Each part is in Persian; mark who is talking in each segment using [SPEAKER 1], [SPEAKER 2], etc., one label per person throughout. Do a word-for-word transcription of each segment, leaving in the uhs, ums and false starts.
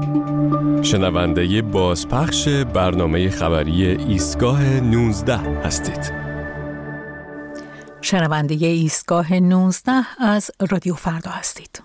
[SPEAKER 1] شنونده بازپخش برنامه خبری ایستگاه نوزده هستید.
[SPEAKER 2] شنونده ایستگاه نوزده از رادیو فردا هستید.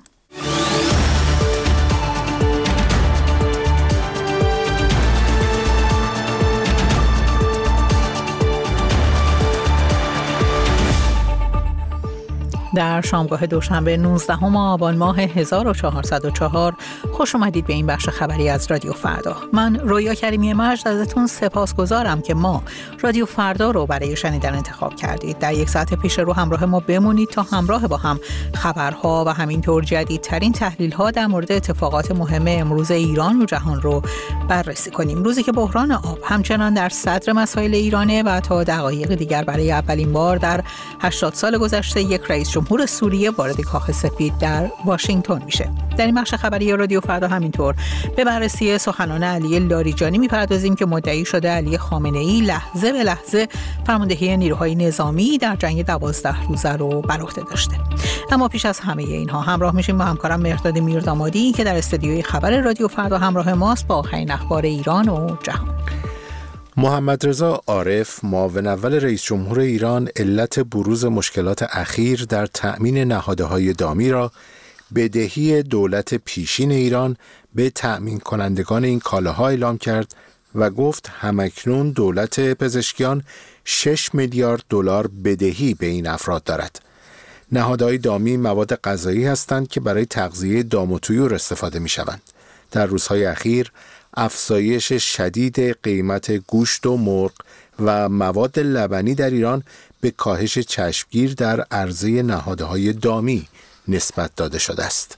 [SPEAKER 2] در شامگاه دوشنبه نوزدهم آبان ماه هزار و چهارصد و چهار خوش اومدید به این بخش خبری از رادیو فردا. من رویا کریمی مجد ازتون سپاسگزارم که ما رادیو فردا رو برای شنیدن انتخاب کردید. در یک ساعت پیش رو همراه ما بمونید تا همراه با هم خبرها و همینطور جدیدترین تحلیل‌ها در مورد اتفاقات مهم امروز ایران و جهان رو بررسی کنیم. روزی که بحران آب همچنان در صدر مسائل ایرانه و تا دقایق دیگر برای اولین بار در هشتاد سال گذشته یک رئیس جمهور سوریه وارد کاخ سفید در واشنگتن میشه. در این بخش خبری رادیو فردا همینطور به بررسی سخنان علی لاریجانی میپردازیم که مدعی شده علی خامنه‌ای لحظه به لحظه فرماندهی نیروهای نظامی در جنگ دوازده روزه رو بر عهده داشته. اما پیش از همه اینها همراه میشیم با همکارم مهرداد میردامادی که در استودیوی خبر رادیو فردا همراه ماست با آخرین اخبار ایران و جهان.
[SPEAKER 3] محمد رضا عارف معاون اول رئیس جمهور ایران علت بروز مشکلات اخیر در تأمین نهادهای دامی را بدهی دولت پیشین ایران به تأمین کنندگان این کالاها اعلام کرد و گفت همکنون دولت پزشکیان شش میلیارد دلار بدهی به این افراد دارد. نهادهای دامی مواد غذایی هستند که برای تغذیه دام و طیور استفاده می شوند. در روزهای اخیر افزایش شدید قیمت گوشت و مرغ و مواد لبنی در ایران به کاهش چشمگیر در عرضه نهادهای دامی نسبت داده شده است.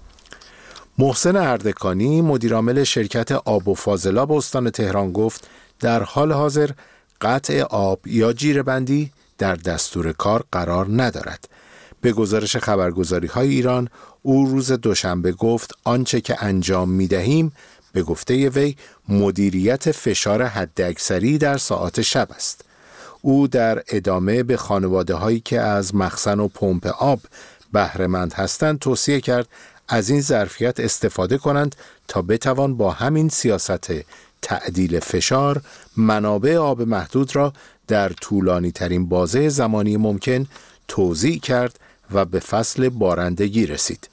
[SPEAKER 3] محسن اردکانی مدیرعامل شرکت آب و فاضلاب استان تهران گفت در حال حاضر قطع آب یا جیره‌بندی در دستور کار قرار ندارد. به گزارش خبرگزاری‌های ایران او روز دوشنبه گفت آنچه که انجام می‌دهیم به گفته وی مدیریت فشار حداکثری در ساعات شب است. او در ادامه به خانواده‌هایی که از مخزن و پمپ آب بهره‌مند هستند توصیه کرد از این ظرفیت استفاده کنند تا بتوان با همین سیاست تعدیل فشار منابع آب محدود را در طولانی ترین بازه زمانی ممکن توزیع کرد و به فصل بارندگی رسید.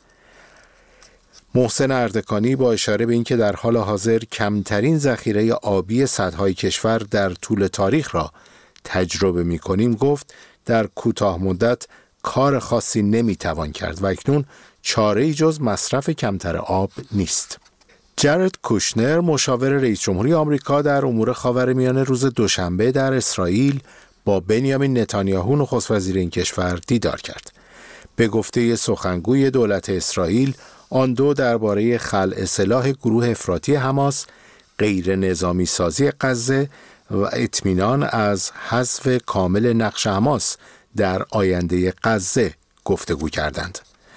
[SPEAKER 3] محسن اردکانی با اشاره به اینکه در حال حاضر کمترین ذخیره آبی سدهای کشور در طول تاریخ را تجربه می‌کنیم گفت در کوتاه مدت کار خاصی نمی‌توان کرد و اکنون چاره‌ای جز مصرف کمتر آب نیست. جارد کوشنر مشاور رئیس جمهوری آمریکا در امور خاورمیانه روز دوشنبه در اسرائیل با بنیامین نتانیاهو نخست وزیر این کشور دیدار کرد. به گفته سخنگوی دولت اسرائیل آن دو درباره خلع سلاح گروه افراطی حماس، غیر نظامی سازی غزه و اطمینان از حذف کامل نقش حماس در آینده غزه گفتگو کردند.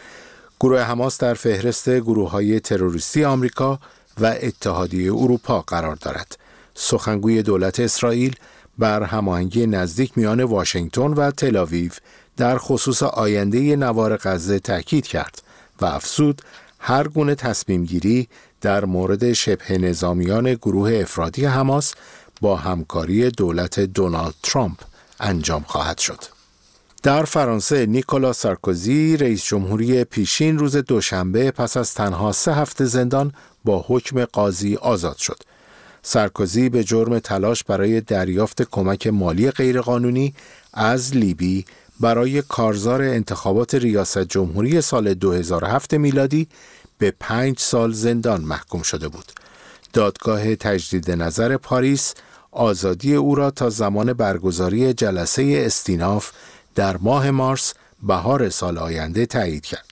[SPEAKER 3] گروه حماس در فهرست گروه‌های تروریستی آمریکا و اتحادیه اروپا قرار دارد. سخنگوی دولت اسرائیل بر هماهنگی نزدیک میان واشنگتن و تل‌آویو در خصوص آینده نوار غزه تاکید کرد و افزود هر گونه تصمیم گیری در مورد شبه نظامیان گروه افراطی حماس با همکاری دولت دونالد ترامپ انجام خواهد شد. در فرانسه نیکولا سارکوزی رئیس جمهوری پیشین روز دوشنبه پس از تنها سه هفته زندان با حکم قاضی آزاد شد. سارکوزی به جرم تلاش برای دریافت کمک مالی غیرقانونی از لیبی برای کارزار انتخابات ریاست جمهوری سال دو هزار و هفت میلادی به پنج سال زندان محکوم شده بود. دادگاه تجدید نظر پاریس آزادی او را تا زمان برگزاری جلسه استیناف در ماه مارس بهار سال آینده تایید کرد.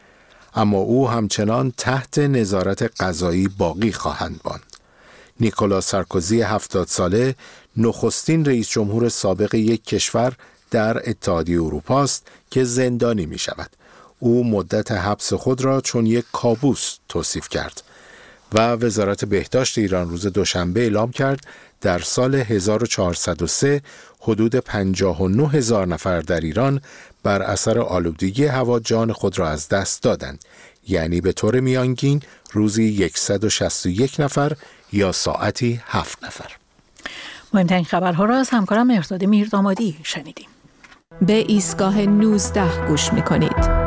[SPEAKER 3] اما او همچنان تحت نظارت قضایی باقی خواهند ماند. نیکولا سارکوزی هفتاد ساله نخستین رئیس جمهور سابق یک کشور در اتحادیه اروپا است که زندانی می شود. او مدت حبس خود را چون یک کابوس توصیف کرد و وزارت بهداشت ایران روز دوشنبه اعلام کرد در سال هزار و چهارصد و سه حدود پنجاه و نه هزار نفر در ایران بر اثر آلودگی هوا جان خود را از دست دادند. یعنی به طور میانگین روزی صد و شصت و یک نفر یا ساعتی هفت نفر.
[SPEAKER 2] مهمترین خبرها را از همکارم مهرداد میردامادی شنیدیم.
[SPEAKER 4] به ایستگاه نوزده گوش می‌کنید.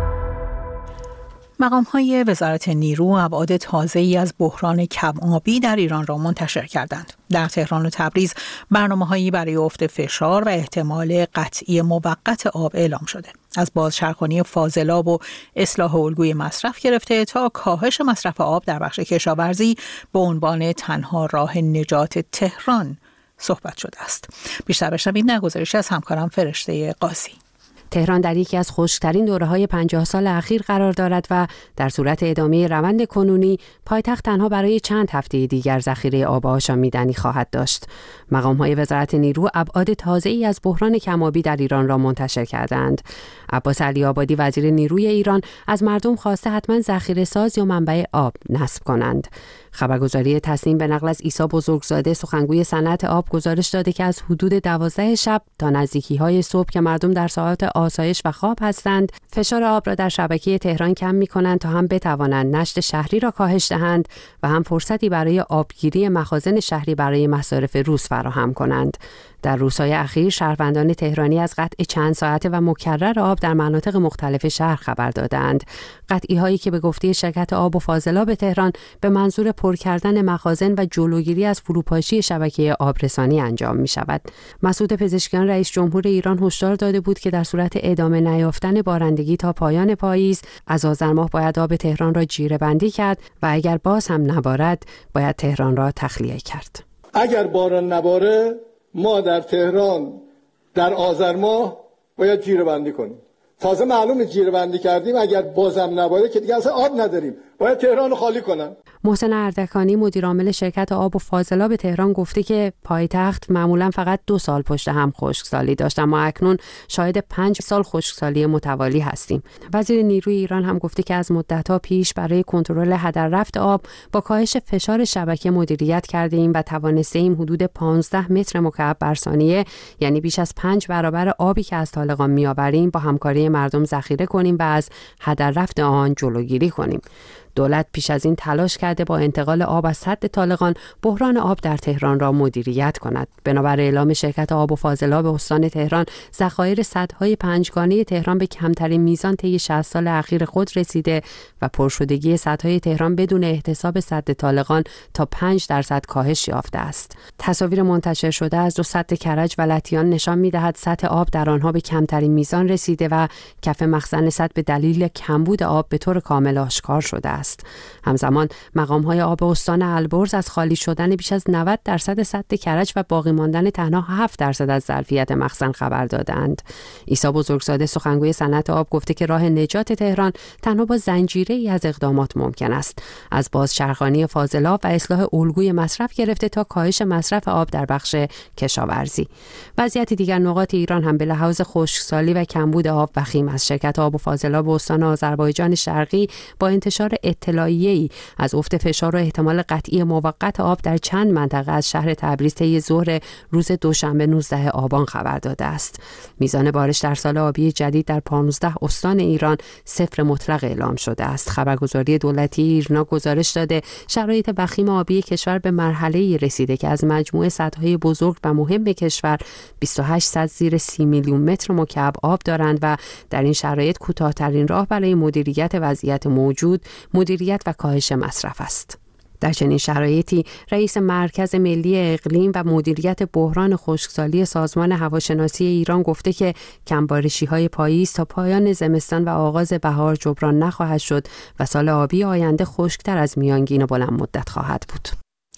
[SPEAKER 2] مقام‌های وزارت نیرو ابعاد تازه‌ای از بحران کم‌آبی در ایران را منتشر کردند. در تهران و تبریز برنامه‌هایی برای افت فشار و احتمال قطعی موقت آب اعلام شده. از بازچرخانی فاضلاب و اصلاح الگوی مصرف گرفته تا کاهش مصرف آب در بخش کشاورزی به عنوان تنها راه نجات تهران صحبت شده است. بیشتر بشنوید در گزارشی از همکارم فرشته قاضی.
[SPEAKER 5] تهران در یکی از خشک‌ترین دوره‌های پنجاه سال اخیر قرار دارد و در صورت ادامه روند کنونی پایتخت تنها برای چند هفته دیگر ذخیره آب آشامیدنی خواهد داشت. مقام‌های وزارت نیرو ابعاد تازه‌ای از بحران کم‌آبی در ایران را منتشر کردند. عباس علی آبادی وزیر نیروی ایران از مردم خواسته حتما ذخیره ساز یا منبع آب نصب کنند. خبرگزاری تسنیم به نقل از عیسی بزرگزاده سخنگوی صنعت آب گزارش داده که از حدود دوازده شب تا نزدیکی‌های صبح که مردم در ساعات آسایش و خواب هستند، فشار آب را در شبکه تهران کم می‌کنند تا هم بتوانند نشت شهری را کاهش دهند و هم فرصتی برای آبگیری مخازن شهری برای مصارف روز فراهم کنند. در روزهای اخیر شهروندان تهرانی از قطع چند ساعته و مکرر آب در مناطق مختلف شهر خبر دادند. قطعی هایی که به گفته شرکت آب و فاضلاب تهران به منظور پر کردن مخازن و جلوگیری از فروپاشی شبکه آبرسانی انجام می شود. مسعود پزشکیان رئیس جمهور ایران هشدار داده بود که در صورت ادامه نیافتن بارندگی تا پایان پاییز از آذر ماه باید آب تهران را جیره بندی کرد و اگر باز هم نبارد باید تهران را تخلیه کرد.
[SPEAKER 6] اگر باران نباره ما در تهران در آذر ماه باید جیره بندی کنیم. تازه معلومه جیره بندی کردیم اگر بازم نباره که دیگه اصلا آب نداریم، باید تهران رو خالی کنن.
[SPEAKER 5] محسن اردکانی مدیرعامل شرکت آب و فاضلاب تهران گفته که پایتخت معمولا فقط دو سال پشت هم خشکسالی داشت، اما اکنون شاهد پنج سال خشکسالی متوالی هستیم. وزیر نیروی ایران هم گفته که از مدت‌ها پیش برای کنترل هدر رفت آب با کاهش فشار شبکه مدیریت کرده ایم و توانسته ایم حدود پانزده متر مکعب بر ثانیه، یعنی بیش از پنج برابر آبی که از طالقان می‌آوریم، با همکاری مردم ذخیره کنیم و از هدر رفت آن جلوگیری کنیم. دولت پیش از این تلاش کرده با انتقال آب از سد طالقان بحران آب در تهران را مدیریت کند. بنابر اعلام شرکت آب و فاضلاب استان تهران، ذخایر سدهای پنجگانه تهران به کمترین میزان طی شصت سال اخیر خود رسیده و پرشدگی سدهای تهران بدون احتساب سد طالقان تا پنج درصد کاهش یافته است. تصاویر منتشر شده از دو سد کرج و لطیان نشان می‌دهد سطح آب در آنها به کمترین میزان رسیده و کف مخزن سد به دلیل کمبود آب به طور کامل آشکار شده است. همزمان مقام‌های آب استان البرز از خالی شدن بیش از نود درصد سد کرج و باقی ماندن تنها هفت درصد از ظرفیت مخزن خبر دادند. عیسی بزرگزاده سخنگوی صنعت آب گفته که راه نجات تهران تنها با زنجیره‌ای از اقدامات ممکن است، از بازچرخانی فاضلاب و اصلاح الگوی مصرف گرفته تا کاهش مصرف آب در بخش کشاورزی. وضعیت دیگر نقاط ایران هم به لحاظ خشکسالی و کمبود آب وخیم است. شرکت آب و فاضلاب استان آذربایجان شرقی با انتشار اطلاعیه‌ای از افت فشار و احتمال قطعی موقت آب در چند منطقه از شهر تبریز طی ظهر روز دوشنبه نوزدهم آبان خبر داده است. میزان بارش در سال آبی جدید در پانزده استان ایران صفر مطلق اعلام شده است. خبرگزاری دولتی ایرنا گزارش داده شرایط وخیم آبی کشور به مرحله‌ای رسیده که از مجموع سدهای بزرگ و مهم کشور بیست و هشت سد زیر سی میلیون متر مکعب آب دارند و در این شرایط کوتاه‌ترین راه برای مدیریت وضعیت موجود مدیریت و کاهش مصرف است. در چنین شرایطی رئیس مرکز ملی اقلیم و مدیریت بحران خشکسالی سازمان هواشناسی ایران گفته که کمبارشی‌های پاییز تا پایان زمستان و آغاز بهار جبران نخواهد شد و سال آبی آینده خشکتر از میانگین و بلند مدت خواهد بود.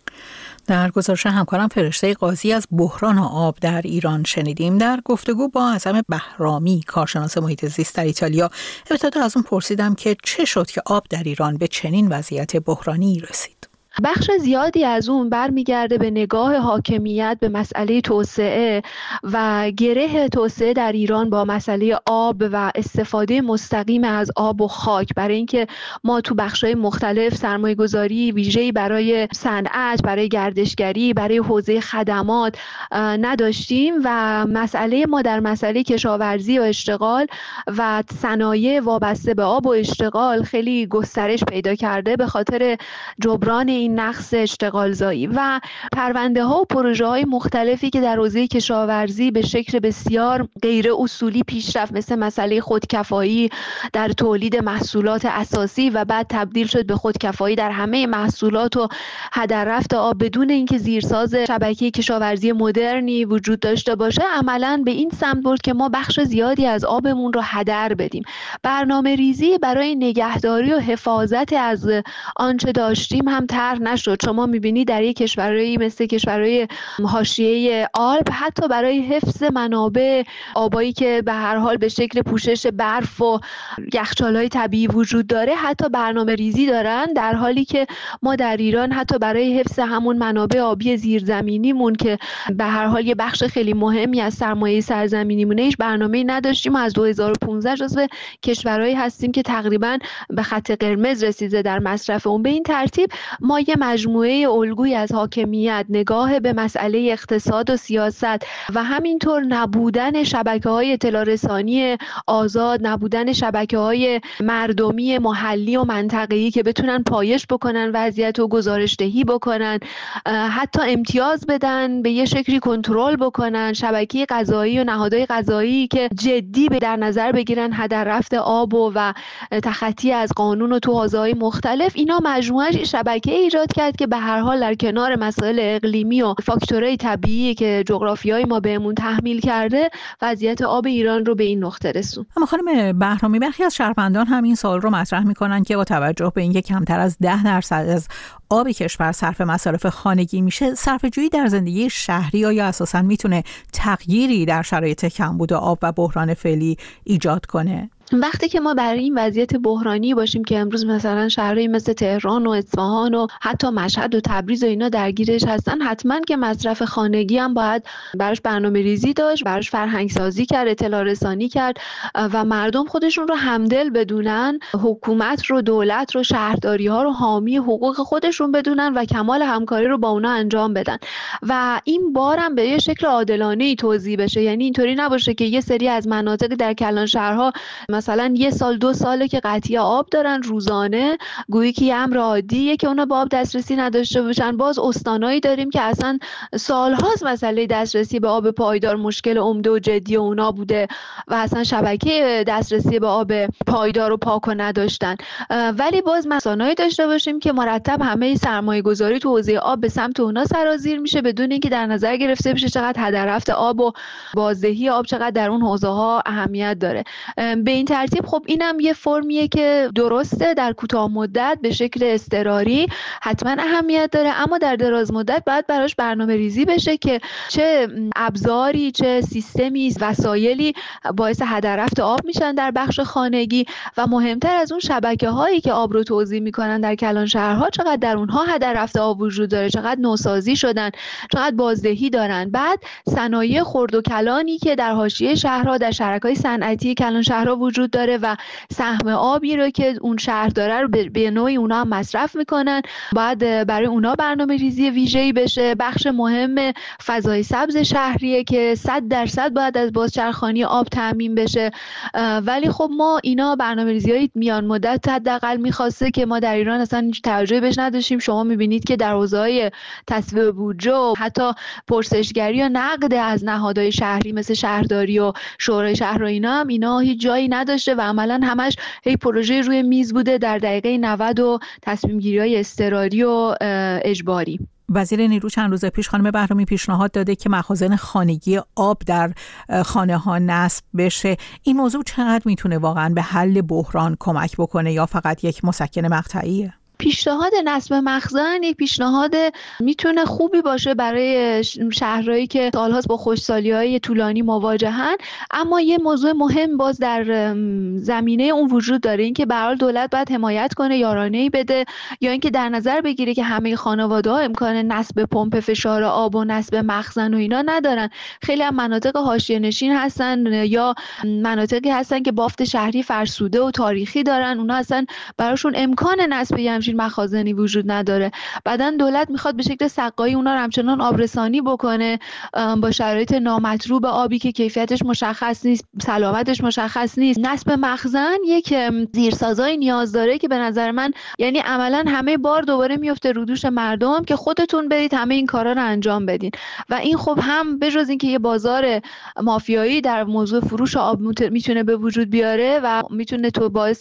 [SPEAKER 2] در گزارش همکارم فرشته قاضی از بحران آب در ایران شنیدیم. در گفتگو با اعظم بهرامی کارشناس محیط زیست در ایتالیا، ابتدا از اون پرسیدم که چه شد که آب در ایران به چنین وضعیت بحرانی رسید.
[SPEAKER 7] بخش زیادی از اون برمیگرده به نگاه حاکمیت به مسئله توسعه و گره توسعه در ایران با مسئله آب و استفاده مستقیم از آب و خاک، برای اینکه ما تو بخش‌های مختلف سرمایه‌گذاری ویژه‌ای برای صنعت، برای گردشگری، برای حوزه خدمات نداشتیم و مسئله ما در مسئله کشاورزی و اشتغال و صنایع وابسته به آب و اشتغال خیلی گسترش پیدا کرده به خاطر جبران این نقص اشتغالزایی و پرونده ها و پروژه های مختلفی که در حوزه کشاورزی به شکل بسیار غیر اصولی پیش رفت، مثل مسئله خودکفایی در تولید محصولات اساسی و بعد تبدیل شد به خودکفایی در همه محصولات و هدر رفت آب بدون اینکه زیرساز شبکه کشاورزی مدرنی وجود داشته باشه، عملاً به این سمت برد که ما بخش زیادی از آبمون رو هدر بدیم. برنامه ریزی برای نگهداری و حفاظت از آنچه داشتیم هم طرح نشد. شما می‌بینید در یک کشورهایی مثل کشورهای حاشیه آلپ حتی برای حفظ منابع آبایی که به هر حال به شکل پوشش برف و یخچال‌های طبیعی وجود داره حتی برنامه ریزی دارن، در حالی که ما در ایران حتی برای حفظ همون منابع آبی زیرزمینیمون که به هر حال یه بخش خیلی مهمی از سرمایه سرزمینیمونه هیچ برنامه‌ای نداشتیم. از دو هزار و پانزده جزو کشورهایی هستیم که تقریباً به خط قرمز رسیده در مصرف اون. به این ترتیب ما یه مجموعه الگویی از حاکمیت، نگاه به مسئله اقتصاد و سیاست و همینطور نبودن شبکه‌های اطلاع رسانی آزاد، نبودن شبکه‌های مردمی محلی و منطقه‌ای که بتونن پایش بکنن وضعیت و گزارش‌دهی بکنن، حتی امتیاز بدن، به یه شکلی کنترل بکنن شبکه غذایی و نهادهای غذایی که جدی به در نظر بگیرن هدر رفت آب و, و تخطی از قانون و تو حوزه‌های مختلف. اینا مجموعه شبکه ایجاد کرد که به هر حال در کنار مسائل اقلیمی و فاکتورهای طبیعی که جغرافیای ما بهمون تحمیل کرده وضعیت آب ایران رو به این نقطه رسوند.
[SPEAKER 2] اما خانم بهرامی، برخی از شهروندان هم این سوال رو مطرح می‌کنن که با توجه به اینکه کمتر از ده درصد از آب کشور صرف مصارف خانگی میشه، صرفه‌جویی در زندگی شهری آیا اساساً میتونه تغییری در شرایط کمبود آب و بحران فعلی ایجاد کنه؟
[SPEAKER 7] وقتی که ما برای این وضعیت بحرانی باشیم که امروز مثلا شهرهایی مثل تهران و اصفهان و حتی مشهد و تبریز و اینا درگیرش هستن، حتما که مصرف خانگی هم باید براش برنامه ریزی داشت، براش فرهنگ سازی کرد، اطلاع رسانی کرد و مردم خودشون رو همدل بدونن، حکومت رو، دولت رو، شهرداری ها رو حامی حقوق خودشون بدونن و کمال همکاری رو با اونا انجام بدن و این بارم به یه شکل عادلانه‌ای توزیع بشه. یعنی اینطوری نباشه که یه سری از مناطق در کلان شهرها مثلا یه سال دو ساله که قطعی آب دارن روزانه، گویی که یه امر عادیه که اونا با آب دسترسی نداشته باشن. باز استانایی داریم که اصلا سالهاست مسئله دسترسی به آب پایدار مشکل عمده و جدی اونا بوده و اصلا شبکه دسترسی به آب پایدار و پاک نداشتن. ولی باز استانایی داشته باشیم که مرتب همه سرمایه گذاری تو حوزه آب به سمت اونا سرازیر میشه بدون اینکه در نظر گرفته بشه چقدر هدر رفت آب و بازدهی آب چقدر در اون حوزه ها اهمیت داره. به این ترتیب خب اینم یه فرمیه که درسته در کوتاه مدت به شکل اضطراری حتما اهمیت داره، اما در دراز مدت باید براش برنامه ریزی بشه که چه ابزاری، چه سیستمی، وسایلی باعث هدر رفت آب میشن در بخش خانگی و مهمتر از اون شبکه هایی که آب رو توزیع میکنن در کلان شهرها چقدر در اونها هدر رفت آب وجود داره، چقدر نوسازی شدن، چقدر بازدهی دارن. بعد صنایع خرد و کلانی که در حاشیه شهرها، در شرکای صنعتی کلان شهرها وجود داره و سهم آبی رو که اون شهر داره رو به نوعی اونا هم مصرف میکنن، باید برای اونا برنامه ریزی ویژه‌ای بشه. بخش مهم فضای سبز شهریه که صد درصد باید از بازچرخانی آب تامین بشه. ولی خب ما اینا برنامه‌ریزی‌های میان مدت حداقل میخواسته که ما در ایران اصلا هیچ توجهی بهش نداشتیم. شما میبینید که در حوزه‌های تصویب بودجه و حتی پرسشگری و نقد از نهادهای شهری مثل شهرداری و شورای شهر و اینا هم اینا هیچ جایی نداشته و عملاً همش هی پروژه روی میز بوده در دقیقه نود و تصمیم گیری‌های اضطراری و اجباری.
[SPEAKER 2] وزیر نیرو چند روز پیش خانم بهرامی پیشنهاد داده که مخازن خانگی آب در خانه ها نصب بشه. این موضوع چقدر میتونه واقعا به حل بحران کمک بکنه یا فقط یک مسکن مقطعیه؟
[SPEAKER 7] پیشنهاد نصب مخزن یک پیشنهاد میتونه خوبی باشه برای شهرهایی که سالهاست با خشکسالی‌های طولانی مواجهن، اما یه موضوع مهم باز در زمینه اون وجود داره، این که به هر حال دولت باید حمایت کنه، یارانه‌ای بده، یا اینکه در نظر بگیره که همه خانواده‌ها امکان نصب پمپ فشار آب و نصب مخزن و اینا ندارن. خیلی از مناطق حاشیه‌نشین هستن یا مناطقی هستن که بافت شهری فرسوده و تاریخی دارن، اونا اصلا براشون امکان نصب همچین مخازنی وجود نداره. بعدن دولت میخواد به شکل سقایی اونا رو همچنان آبرسانی بکنه با شرایط نامطلوب آبی که کیفیتش مشخص نیست، سلامتش مشخص نیست. نصب مخزن یک زیرسازایی نیاز داره که به نظر من یعنی عملا همه بار دوباره میفته رو دوش مردم که خودتون برید همه این کارا رو انجام بدین و این خب هم به جز اینکه یه بازار مافیایی در موضوع فروش آب میتونه به وجود بیاره و میتونه تو باعث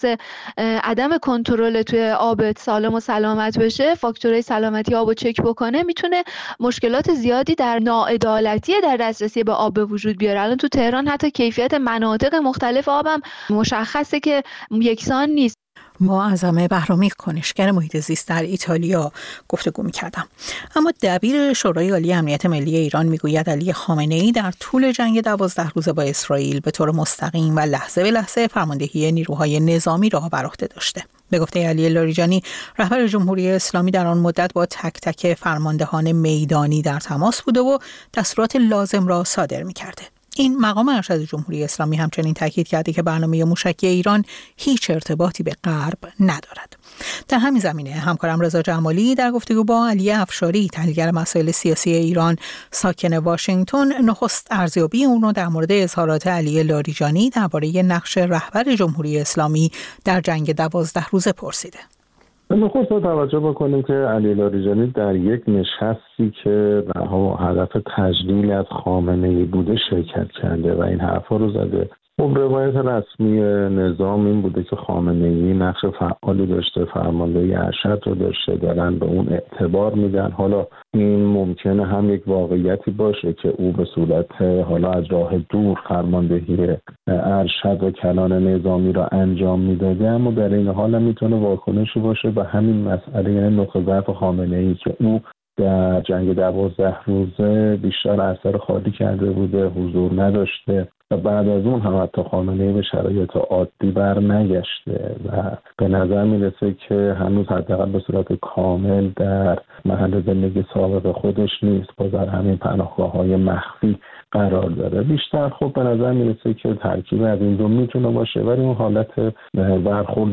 [SPEAKER 7] عدم کنترل توی آب سالم و سلامت بشه، فاکتورهای سلامتی آب رو چک بکنه، میتونه مشکلات زیادی در ناعدالتی در دسترسی به آب به وجود بیاره. الان تو تهران حتی کیفیت مناطق مختلف آبم مشخصه که یکسان نیست.
[SPEAKER 2] معظمه بهرامی، کنشگر محیط زیست در ایتالیا گفتگو می‌کردم. اما دبیر شورای عالی امنیت ملی ایران میگوید علی خامنه‌ای در طول جنگ دوازده روزه با اسرائیل به طور مستقیم و لحظه به لحظه فرماندهی نیروهای نظامی را بر عهده داشته. به گفته علی لاریجانی، رهبر جمهوری اسلامی در آن مدت با تک تک فرماندهان میدانی در تماس بوده و دستورات لازم را صادر می‌کرده. این مقام ارشد جمهوری اسلامی همچنین تاکید کرده که برنامه موشکی ایران هیچ ارتباطی به غرب ندارد. در همین زمینه همکارم رضا جمالی در گفتگو با علی افشاری، تحلیلگر مسائل سیاسی ایران ساکن واشنگتن، نخست ارزیابی اون رو در مورد اظهارات علی لاریجانی درباره نقش رهبر جمهوری اسلامی در جنگ دوازده روزه پرسیده.
[SPEAKER 8] نخست با توجه بکنیم که علی لاریجانی در یک نشستی که هدف تجلیل از خامنه‌ای بوده شرکت کرده و این حرفا رو زده. خب روایت رسمی نظام این بوده که خامنه‌ای نقش فعالی داشته، فرماندهی ارشد رو داشته، دارن به اون اعتبار میدن. حالا این ممکنه هم یک واقعیتی باشه که او به صورت حالا از راه دور فرماندهی ارشد و کلان نظامی را انجام میداده، اما در این حال هم میتونه واکنشی باشه به همین مسئله، یعنی نقطه ضعف خامنه‌ای که او در جنگ دوازده روزه بیشتر اثر خالی کرده بوده، حضور نداشته و بعد از اون هم حتی خامنه‌ای به شرایط عادی بر نگشته و به نظر میرسه که هنوز حداقل به صورت کامل در محل زندگی سابق خودش نیست، باز در همین پناهگاه‌های مخفی قرار داره. بیشتر خب به نظر میرسه که ترکیب از این دو میتونه باشه، ولی اون حالت برخورد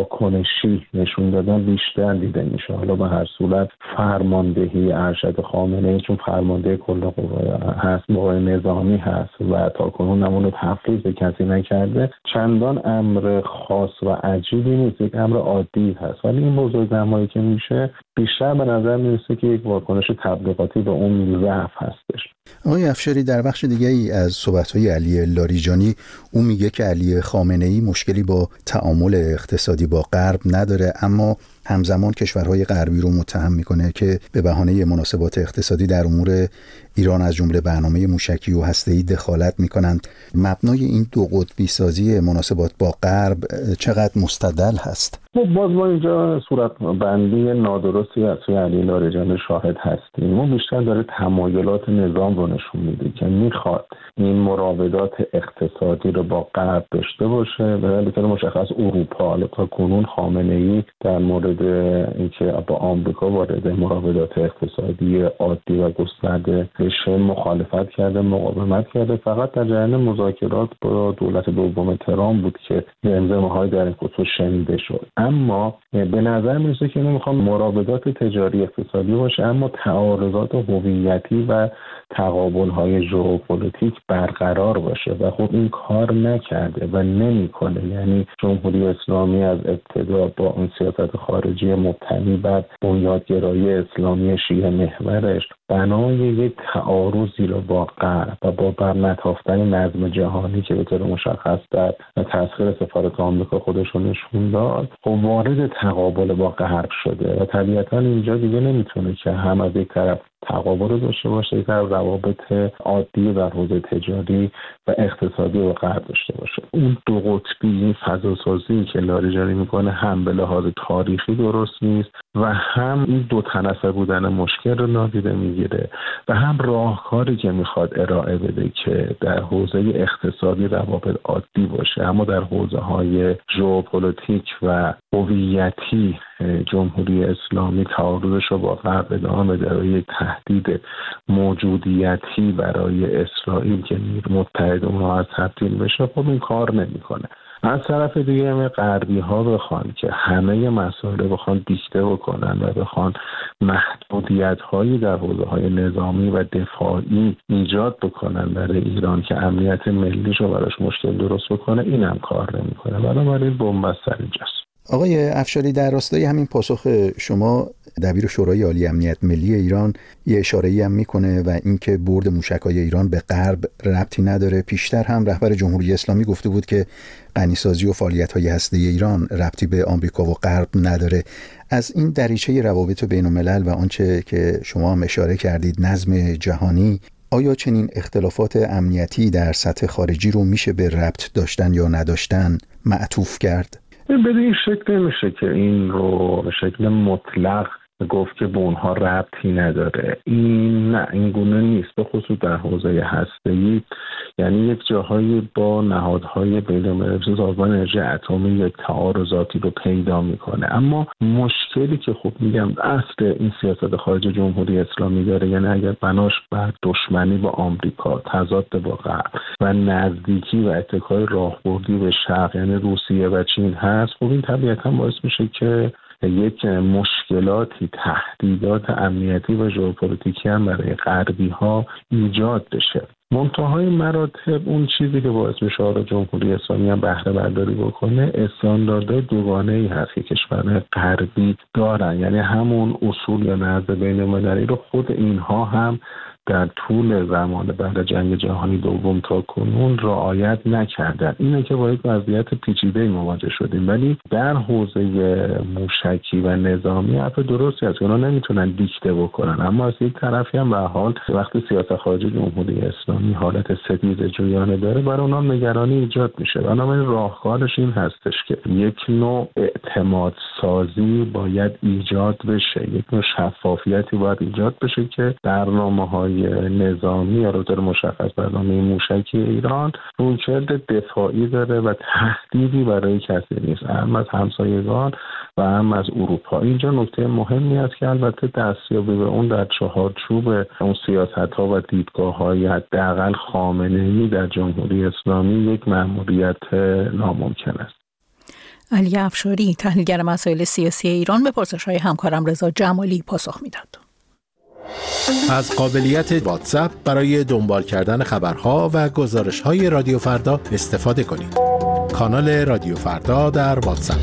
[SPEAKER 8] واکنشی نشون دادن بیشتر دیده میشه. حالا به هر صورت فرماندهی ارشد خامنه‌ای چون فرمانده کل قوا هست، قوای نظامی هست و تاکنون نمونه تفویض به کسی نکرده، چندان امر خاص و عجیبی نیست، یک امر عادی هست. ولی این بزرگنمایی که میشه بیشتر به نظر میرسه که یک واکنش تبلیغاتی به اون ضعف هستش.
[SPEAKER 9] آقای افشاری، در بخش دیگه ای از صحبت‌های علی لاریجانی او میگه که علی خامنه‌ای مشکلی با تعامل اقتصادی با غرب نداره، اما همزمان کشورهای غربی رو متهم میکنه که به بهانه مناسبات اقتصادی در امور ایران از جمله برنامه موشکی و هسته‌ای دخالت میکنند. مبنای این دو قطبی سازی مناسبات با غرب چقدر مستدل هست؟
[SPEAKER 8] باز ما اینجا صورت بندی نادرستی از سوی علی لاریجانی شاهد هستیم. ما بیشتر داره تمایلات نظام رو نشون میده که میخواد این مراودات اقتصادی رو با غرب داشته باشه. به طور مشخص اروپا تا کنون خامنه‌ای در مورد اینکه با آمریکا وارد مراودات اقتصادی عادی و گسترده بشه مخالفت کرده، مقاومت کرده. فقط در جریان مذاکرات با دولت دوم ترامپ بود که زمزمه‌های در این خصوص شنیده شد. اما به نظر میرسه که نمیخوام مراودات تجاری اقتصادی باشه، اما تعارضات هویتی و تقابل‌های ژئوپلیتیک برقرار باشه و خب این کار نکرده و نمیکنه. یعنی جمهوری اسلامی از ابتدا با اون سیاست خارجی مبتنی بر بنیادگرایی اسلامی شیعه محورش بنای یک تعارضی رو با غرب و با برنتافتن نظم جهانی که به طور مشخص در تسخیر سفارت آمریکا خودش رو نشون داد، خب وارد تقابل با غرب شده و طبیعتا اینجا دیگه نمیتونه که هم از یک طرف تقابل رو داشته باشه، یک طرف روابط عادی در حوزه تجاری و اقتصادی با غرب داشته باشه. اون دو قطبی، این فضاسازی که لاریجانی میکنه هم به لحاظ تاریخی درست نیست و هم این دو طرفه بودن مشکل رو نادیده میگیره و هم راهکاری که میخواد ارائه بده که در حوزه اقتصادی روابط عادی باشه، اما در حوزه های ژئوپلیتیک و هویتی جمهوری اسلامی تعارضش رو با غرب ادامه بده و یک تهدید موجودیتی برای اسرائیل که متحد اونها از تبدیل بشه، خب این کار نمیکنه. از طرف دیگه همه غربی ها بخوان که همه مسائل بخوان دیکته بکنن و بخوان محدودیت هایی در حوزه های نظامی و دفاعی ایجاد بکنن برای ایران که امنیت ملیش رو براش مشکل درست بکنه، این هم کار نمیکنه. بنابراین بنبست اینجاست.
[SPEAKER 9] آقای افشاری، در راستای همین پاسخ شما دبیر شورای عالی امنیت ملی ایران یه اشاره‌ای هم میکنه و اینکه برد موشک‌های ایران به غرب ربطی نداره. پیشتر هم رهبر جمهوری اسلامی گفته بود که غنیسازی و فعالیت‌های هسته‌ای ایران ربطی به آمریکا و غرب نداره. از این دریچه روابط بین‌الملل و آنچه که شما هم اشاره کردید، نظم جهانی، آیا چنین اختلافات امنیتی در سطح خارجی رو میشه به ربط داشتن یا نداشتن معطوف کرد؟
[SPEAKER 8] به این شکل نمیشه که این رو به شکل مطلق گفت که به اونها ربطی نداره. این نه، این گونه نیست، به خصوص در حوزه هسته‌ای. یعنی یک جاهایی با نهادهای بین‌المللی سازمان انرژی اتمی یک تعارضاتی رو پیدا میکنه، اما مشکلی که خب میگم اصل این سیاست خارجی جمهوری اسلامی داره، یعنی اگر بناش بر دشمنی با آمریکا، تضاد با غرب و نزدیکی و اتکای راهبردی به شرق یعنی روسیه و چین هست، خب این طبیعتا باعث میشه که یک مشکلاتی، تهدیدات امنیتی و ژئوپلیتیکی هم برای غربی ها ایجاد بشه. منتهای مراتب اون چیزی که باعث میشه آره جمهوری اسلامی هم بهره برداری بکنه، استانداردهای دوگانه‌ای هست که کشورهای غربی دارن، یعنی همون اصول یا نهض بین‌المللی رو خود اینها هم در طول زمان بعد جنگ جهانی دوم تا کنون رعایت نکردن. اینه که با یک وضعیت پیچیده مواجه شدیم. ولی در حوزه موشکی و نظامی حرف درستی هست که اونا نمیتونن دیکته بکنن، اما از یک طرفی هم به حال وقتی سیاست خارجی جمهوری اسلامی حالت ستیز جویانه داره، برای اونا نگرانی ایجاد میشه. بنابراین راهکارش این هستش که یک نوع اعتماد سازی باید ایجاد بشه، یک نوع شفافیتی باید ایجاد بشه که برنامه‌های نظامی یا روتر مشخص برنامه موشکی ایران رویکرد دفاعی داره و تهدیدی برای کسی نیست، هم از همسایگان و هم از اروپا. اینجا نکته مهمی است که البته دستیابی به اون در چهارچوب اون سیاست‌ها و دیدگاه‌های حداقل خامنه‌ای در جمهوری اسلامی یک مأموریت ناممکن است.
[SPEAKER 2] علی افشاری، تحلیلگر مسائل سیاسی ایران، به پرسش‌های همکارم رضا جمالی پاسخ می‌داد.
[SPEAKER 3] از قابلیت واتساپ برای دنبال کردن خبرها و گزارش‌های رادیو فردا استفاده کنید. کانال رادیو فردا در واتساپ.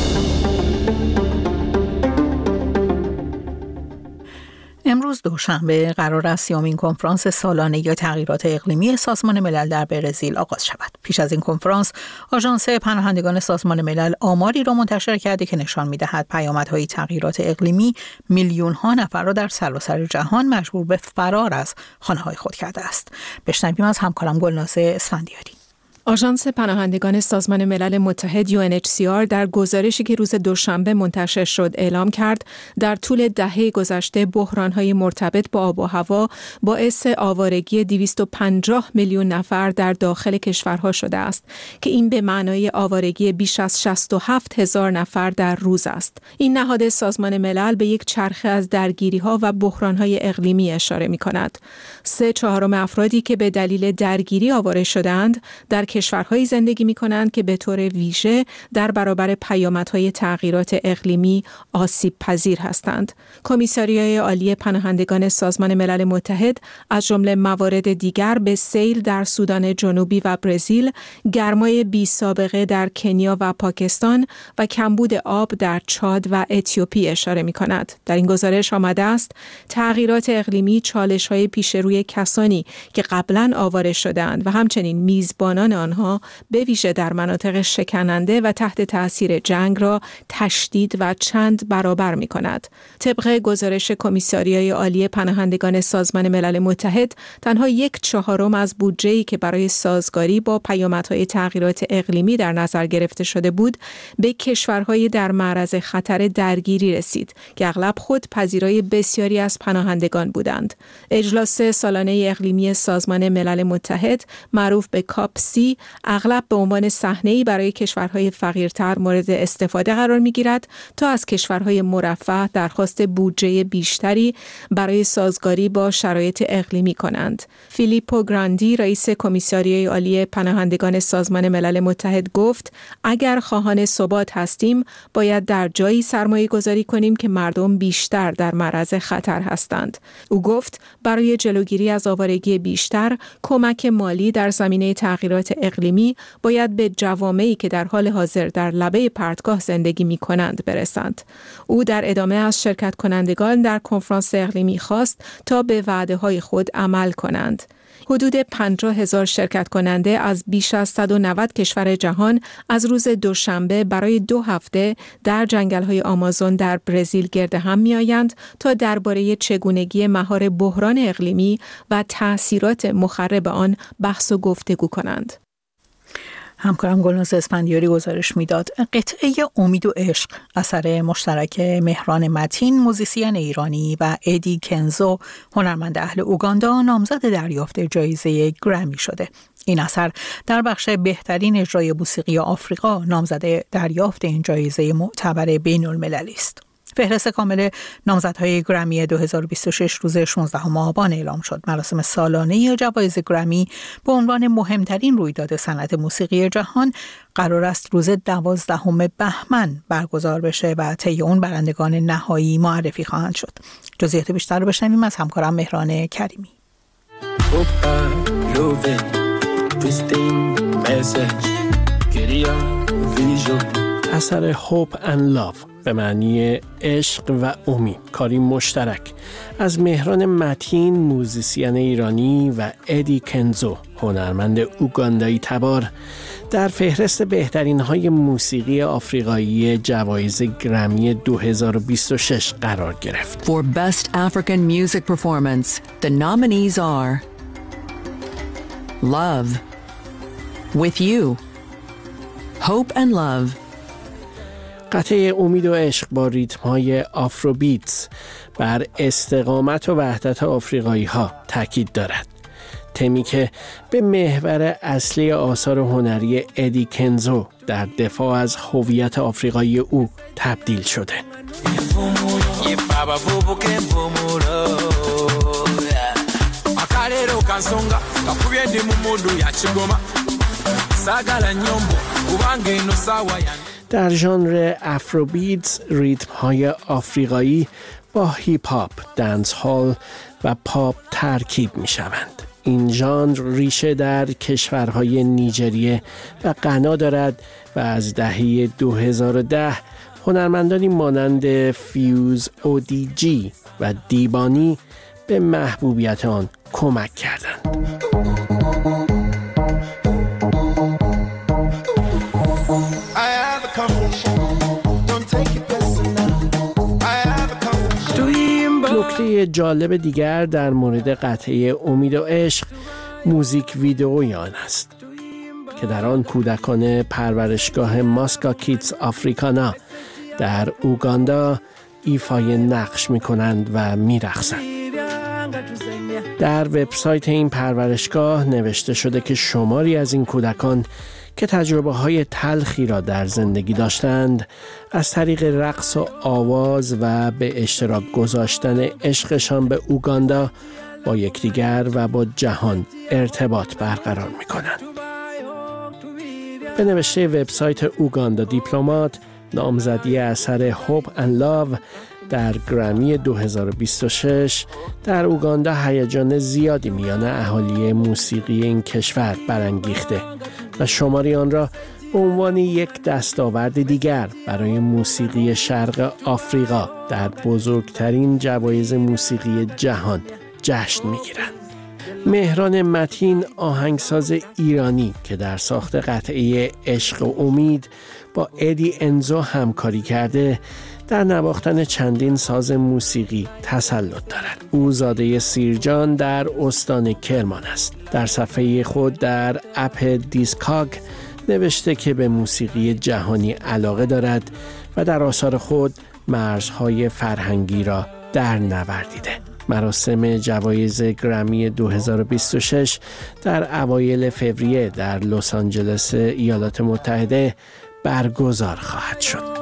[SPEAKER 2] امروز دوشنبه قرار است سیومین کنفرانس سالانه یا تغییرات اقلیمی سازمان ملل در برزیل آغاز شود. پیش از این کنفرانس، آژانس پناهندگان سازمان ملل آماری را منتشر کرده که نشان می‌دهد پیامدهای تغییرات اقلیمی میلیون‌ها نفر را در سراسر جهان مجبور به فرار از خانه‌های خود کرده است. بشنویم از همکارم گلناز اسفندیاری.
[SPEAKER 4] آژانس پناهندگان سازمان ملل متحد یو ان اچ سی آر در گزارشی که روز دوشنبه منتشر شد اعلام کرد در طول دهه گذشته بحران‌های مرتبط با آب و هوا باعث آوارگی دویست و پنجاه میلیون نفر در داخل کشورها شده است که این به معنای آوارگی بیش از شصت و هفت هزار نفر در روز است. این نهاد سازمان ملل به یک چرخه از درگیری‌ها و بحران‌های اقلیمی اشاره می‌کند. سه چهارم افرادی که به دلیل درگیری آواره شدند در کشورهایی زندگی می‌کنند که به طور ویژه در برابر پیامدهای تغییرات اقلیمی آسیب پذیر هستند. کمیساریای عالی پناهندگان سازمان ملل متحد از جمله موارد دیگر به سیل در سودان جنوبی و برزیل، گرمای بی سابقه در کنیا و پاکستان و کمبود آب در چاد و اتیوپی اشاره می‌کند. در این گزارش آمده است تغییرات اقلیمی چالش‌های پیش روی کسانی که قبلاً آواره شدند و همچنین میزبانان آنها به ویژه در مناطق شکننده و تحت تأثیر جنگ را تشدید و چند برابر می کند. طبق گزارش کمیساریای عالی پناهندگان سازمان ملل متحد، تنها یک چهارم از بودجه‌ای که برای سازگاری با پیامدهای تغییرات اقلیمی در نظر گرفته شده بود، به کشورهای در معرض خطر درگیری رسید که اغلب خود پذیرای بسیاری از پناهندگان بودند. اجلاس سالانه اقلیمی سازمان ملل متحد معروف به کاپ سی اغلب به عنوان صحنه‌ای برای کشورهای فقیرتر مورد استفاده قرار می‌گیرد تا از کشورهای مرفه درخواست بودجه بیشتری برای سازگاری با شرایط اقلیمی کنند. فیلیپو گراندی رئیس کمیساریای عالی پناهندگان سازمان ملل متحد گفت اگر خواهان ثبات هستیم باید در جایی سرمایه گذاری کنیم که مردم بیشتر در معرض خطر هستند. او گفت برای جلوگیری از آوارگی بیشتر، کمک مالی در زمینه تغییرات اقلیمی باید به جوامعی که در حال حاضر در لبه پرتگاه زندگی می کنند برسند. او در ادامه از شرکت کنندگان در کنفرانس اقلیمی خواست تا به وعده های خود عمل کنند. حدود پنجاه هزار شرکت کننده از بیش از صد و نود کشور جهان از روز دوشنبه برای دو هفته در جنگل‌های آمازون در برزیل گرد هم می‌آیند تا درباره چگونگی مهار بحران اقلیمی و تأثیرات مخرب آن بحث و گفتگو کنند.
[SPEAKER 2] همکارم گلناز اسفندیاری گزارش میداد. قطعه امید و عشق اثر مشترک مهران متین موزیسین ایرانی و ادی کنزو هنرمند اهل اوگاندا نامزد دریافت جایزه گرمی شده. این اثر در بخش بهترین اجرای موسیقی آفریقا نامزد دریافت این جایزه معتبر بین المللی است. فهرست کامل نامزدهای گرمی دو هزار و بیست و شش روز شانزدهم آبان اعلام شد. مراسم سالانه جوایز گرمی به عنوان مهمترین رویداد صنعت موسیقی جهان قرار است روز دوازدهم بهمن برگزار بشه و طی اون برندگان نهایی معرفی خواهند شد. جزئیات بیشتر رو بشنویم از همکارم مهران کریمی.
[SPEAKER 10] اثر Hope and Love به معنی عشق و امید، کاری مشترک از مهران متین موزیسین ایرانی و ادی کنزو هنرمند اوگاندایی تبار در فهرست بهترین های موسیقی آفریقایی جوایز گرمی دو هزار و بیست و شش قرار گرفت.
[SPEAKER 11] For Best African Music Performance, the nominees are Love, With You, Hope and Love.
[SPEAKER 10] قطعه امید و عشق با ریتم‌های آفروبیتس بر استقامت و وحدت آفریقایی ها تاکید دارد. تمی که به محور اصلی آثار هنری ادی کنزو در دفاع از هویت آفریقایی او تبدیل شده. در ژانر افروبیتس ریتم های آفریقایی با هیپ هاپ، دنس هال و پاپ ترکیب می شوند. این ژانر ریشه در کشورهای نیجریه و غنا دارد و از دهه دو هزار و ده هنرمندانی مانند فیوز او دی جی و دیبانی به محبوبیت آن کمک کردند. نکته جالب دیگر در مورد قطعه امید و عشق موزیک ویدئوی آن است که در آن کودکان پرورشگاه ماسکا کیدز آفریکانا در اوگاندا ایفای نقش می کنند و می رقصند. در وبسایت این پرورشگاه نوشته شده که شماری از این کودکان که تجربه های تلخی را در زندگی داشتند از طریق رقص و آواز و به اشتراک گذاشتن عشقشان به اوگاندا با یکدیگر و با جهان ارتباط برقرار می کنند. به نوشته وبسایت اوگاندا دیپلمات، نامزدی اثر Hope and Love در گرمی دو هزار و بیست و شش در اوگاندا هیجان زیادی میان اهالی موسیقی این کشور برانگیخته و شماری آن را به عنوان یک دستاورد دیگر برای موسیقی شرق آفریقا در بزرگترین جوایز موسیقی جهان جشن می‌گیرند. مهران متین آهنگساز ایرانی که در ساخت قطعه عشق و امید با ادی انزو همکاری کرده، در نواختن چندین ساز موسیقی تسلط دارد. او زاده سیرجان در استان کرمان است. در صفحه خود در اپ دیسکاگ نوشته که به موسیقی جهانی علاقه دارد و در آثار خود مرزهای فرهنگی را در نوردیده. مراسم جوایز گرمی دو هزار و بیست و شش در اوایل فوریه در لس آنجلس ایالات متحده برگزار خواهد شد.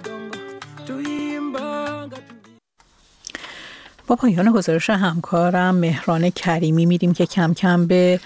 [SPEAKER 2] با پایان گزارش همکارم مهران کریمی میریم که کم کم به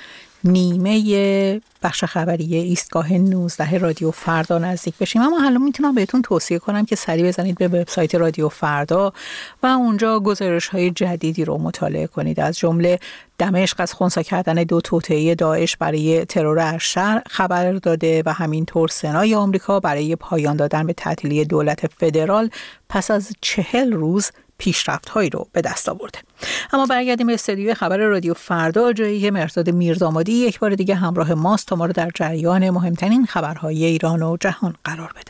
[SPEAKER 2] نیمه بخش خبری ایستگاه نوزده رادیو فردا نزدیک بشیم، اما حالا میتونم بهتون توصیه کنم که سریع بزنید به وبسایت رادیو فردا و اونجا گزارش‌های جدیدی رو مطالعه کنید. از جمله دمشق از خنثی کردن دو توطئه داعش برای ترور ارشد خبر داده و همینطور سنای آمریکا برای پایان دادن به تعطیلی دولت فدرال پس از چهل روز پیشرفت‌هایی رو به دست آورده. اما برگردیم به استودیوی خبر رادیو فردا، جایی که مهرداد میردامادی یک بار دیگه همراه ماست تا ما رو در جریان مهمترین خبرهای ایران و جهان قرار بده.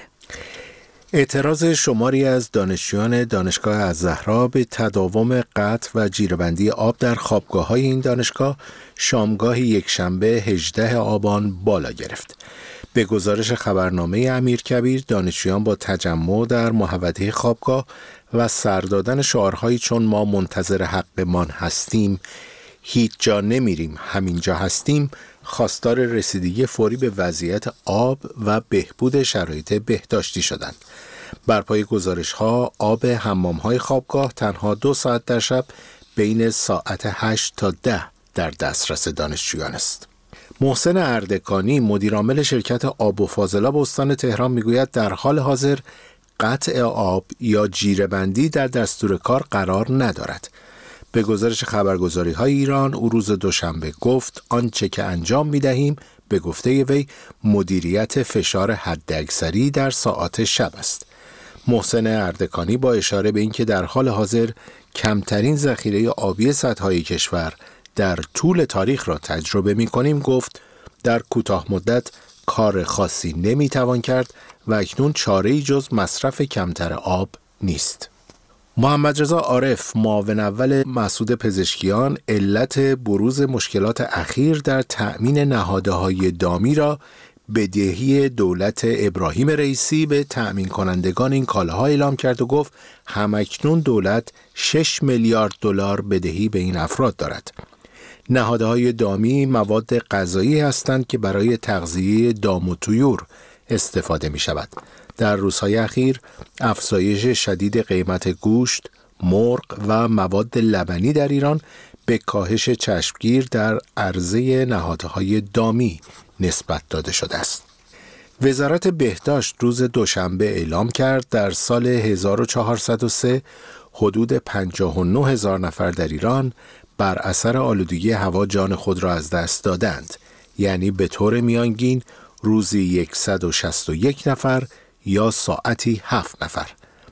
[SPEAKER 3] اعتراض شماری از دانشجویان دانشگاه الزهرا به تداوم قطع و جیره‌بندی آب در خوابگاه‌های این دانشگاه شامگاه یکشنبه هجدهم آبان بالا گرفت. به گزارش خبرنامه امیرکبیر، دانشجویان با تجمع در محوطه خوابگاه و سر دادن شعارهایی چون ما منتظر حقمان هستیم، هیچ جا نمیریم، همینجا هستیم، خواستار رسیدگی فوری به وضعیت آب و بهبود شرایط بهداشتی شدند. بر پای گزارش‌ها، آب حمام‌های خوابگاه تنها دو ساعت در شب بین ساعت هشت تا ده در دسترس دانشجویان است. محسن اردکانی، مدیرعامل شرکت آب و فاضلاب استان تهران میگوید در حال حاضر قطع آب یا جیره‌بندی در دستور کار قرار ندارد. به گزارش خبرگزاری‌های ایران، او روز دوشنبه گفت آنچه که انجام می‌دهیم به گفته وی مدیریت فشار حداکثری در ساعات شب است. محسن اردکانی با اشاره به اینکه در حال حاضر کمترین ذخیره آبی سدهای کشور در طول تاریخ را تجربه می‌کنیم گفت در کوتاه مدت کار خاصی نمی‌توان کرد و اکنون چاره‌ای جز مصرف کمتر آب نیست. محمد رضا عارف، معاون اول مسعود پزشکیان، علت بروز مشکلات اخیر در تأمین نهادهای دامی را بدهی دولت ابراهیم رئیسی به تأمین کنندگان این کالاها اعلام کرد و گفت همکنون دولت شش میلیارد دلار بدهی به این افراد دارد. نهادهای دامی مواد غذایی هستند که برای تغذیه دام و طیور استفاده می شود. در روزهای اخیر افزایش شدید قیمت گوشت، مرغ و مواد لبنی در ایران به کاهش چشمگیر در عرضه نهادهای دامی نسبت داده شده است. وزارت بهداشت روز دوشنبه اعلام کرد در سال هزار و چهارصد و سه حدود پنجاه و نه هزار نفر در ایران بر اثر آلودگی هوا جان خود را از دست دادند، یعنی به طور میانگین روزی صد و شصت و یک نفر یا ساعتی هفت نفر.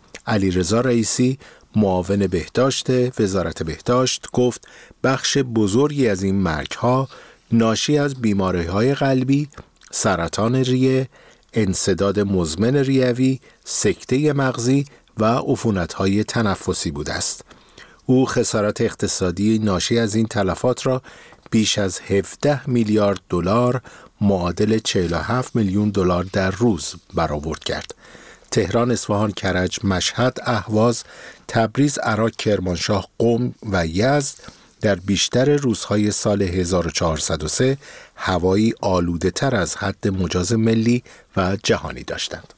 [SPEAKER 3] علیرضا رئیسی، معاون بهداشت وزارت بهداشت، گفت بخش بزرگی از این مرگ‌ها ناشی از بیماری‌های قلبی، سرطان ریه، انسداد مزمن ریوی، سکته مغزی و عفونت‌های تنفسی بوده است. او خسارات اقتصادی ناشی از این تلفات را بیش از هفده میلیارد دلار معادل چهل و هفت میلیون دلار در روز برآورد کرد. تهران، اصفهان، کرج، مشهد، اهواز، تبریز، عراق، کرمانشاه، قم و یزد در بیشتر روزهای سال هزار و چهارصد و سه هوایی آلوده تر از حد مجاز ملی و جهانی داشتند.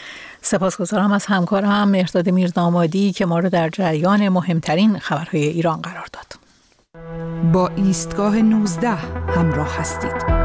[SPEAKER 2] سپاسگزارم از همکارم مهرداد میردامادی که ما رو در جریان مهمترین خبرهای ایران قرار داد.
[SPEAKER 11] با ایستگاه نوزده همراه هستید.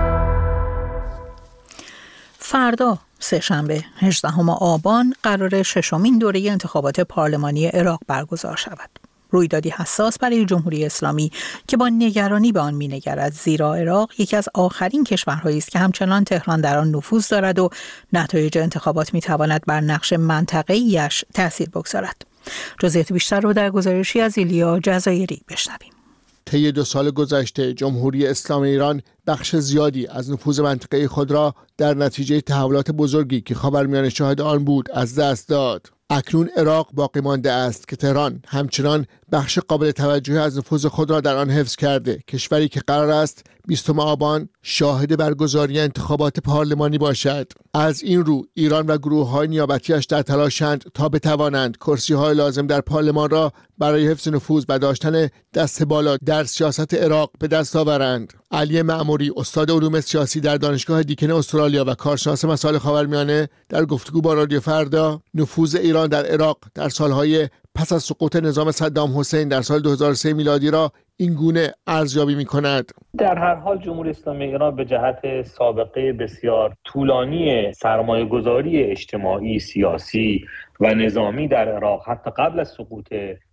[SPEAKER 2] فردا سه‌شنبه هجدهم آبان قرار ششمین دوره انتخابات پارلمانی عراق برگزار شود. رویدادی حساس برای جمهوری اسلامی که با نگرانی به آن می‌نگرد، زیرا عراق یکی از آخرین کشورهایی است که همچنان تهران در آن نفوذ دارد و نتایج انتخابات می‌تواند بر نقش منطقه‌ایش تأثیر بگذارد. جزئیات بیشتر رو در گزارشی از ایلیا جزایری بشنویم.
[SPEAKER 12] طی دو سال گذشته جمهوری اسلامی ایران بخش زیادی از نفوذ منطقه خود را در نتیجه تحولات بزرگی که خاورمیانه شاهد آن بود از دست داد. اکنون عراق باقی مانده است که تهران همچنان بخش قابل توجهی از نفوذ خود را در آن حفظ کرده، کشوری که قرار است بیستم آبان شاهد برگزاری انتخابات پارلمانی باشد. از این رو ایران و گروه‌های نیابتی‌اش در تلاشند تا بتوانند کرسی‌های لازم در پارلمان را برای حفظ نفوذ و داشتن دست بالا در سیاست عراق به دست آورند. علی معموری، استاد علوم سیاسی در دانشگاه دیکن استرالیا و کارشناس مسائل خاورمیانه، در گفتگو با رادیو فردا نفوذ ایران در عراق در سالهای پس از سقوط نظام صدام حسین در سال دو هزار و سه میلادی را این گونه ارزیابی می‌کند.
[SPEAKER 13] در هر حال جمهوری اسلامی ایران به جهت سابقه بسیار طولانی سرمایه‌گذاری اجتماعی، سیاسی و نظامی در عراق حتی قبل از سقوط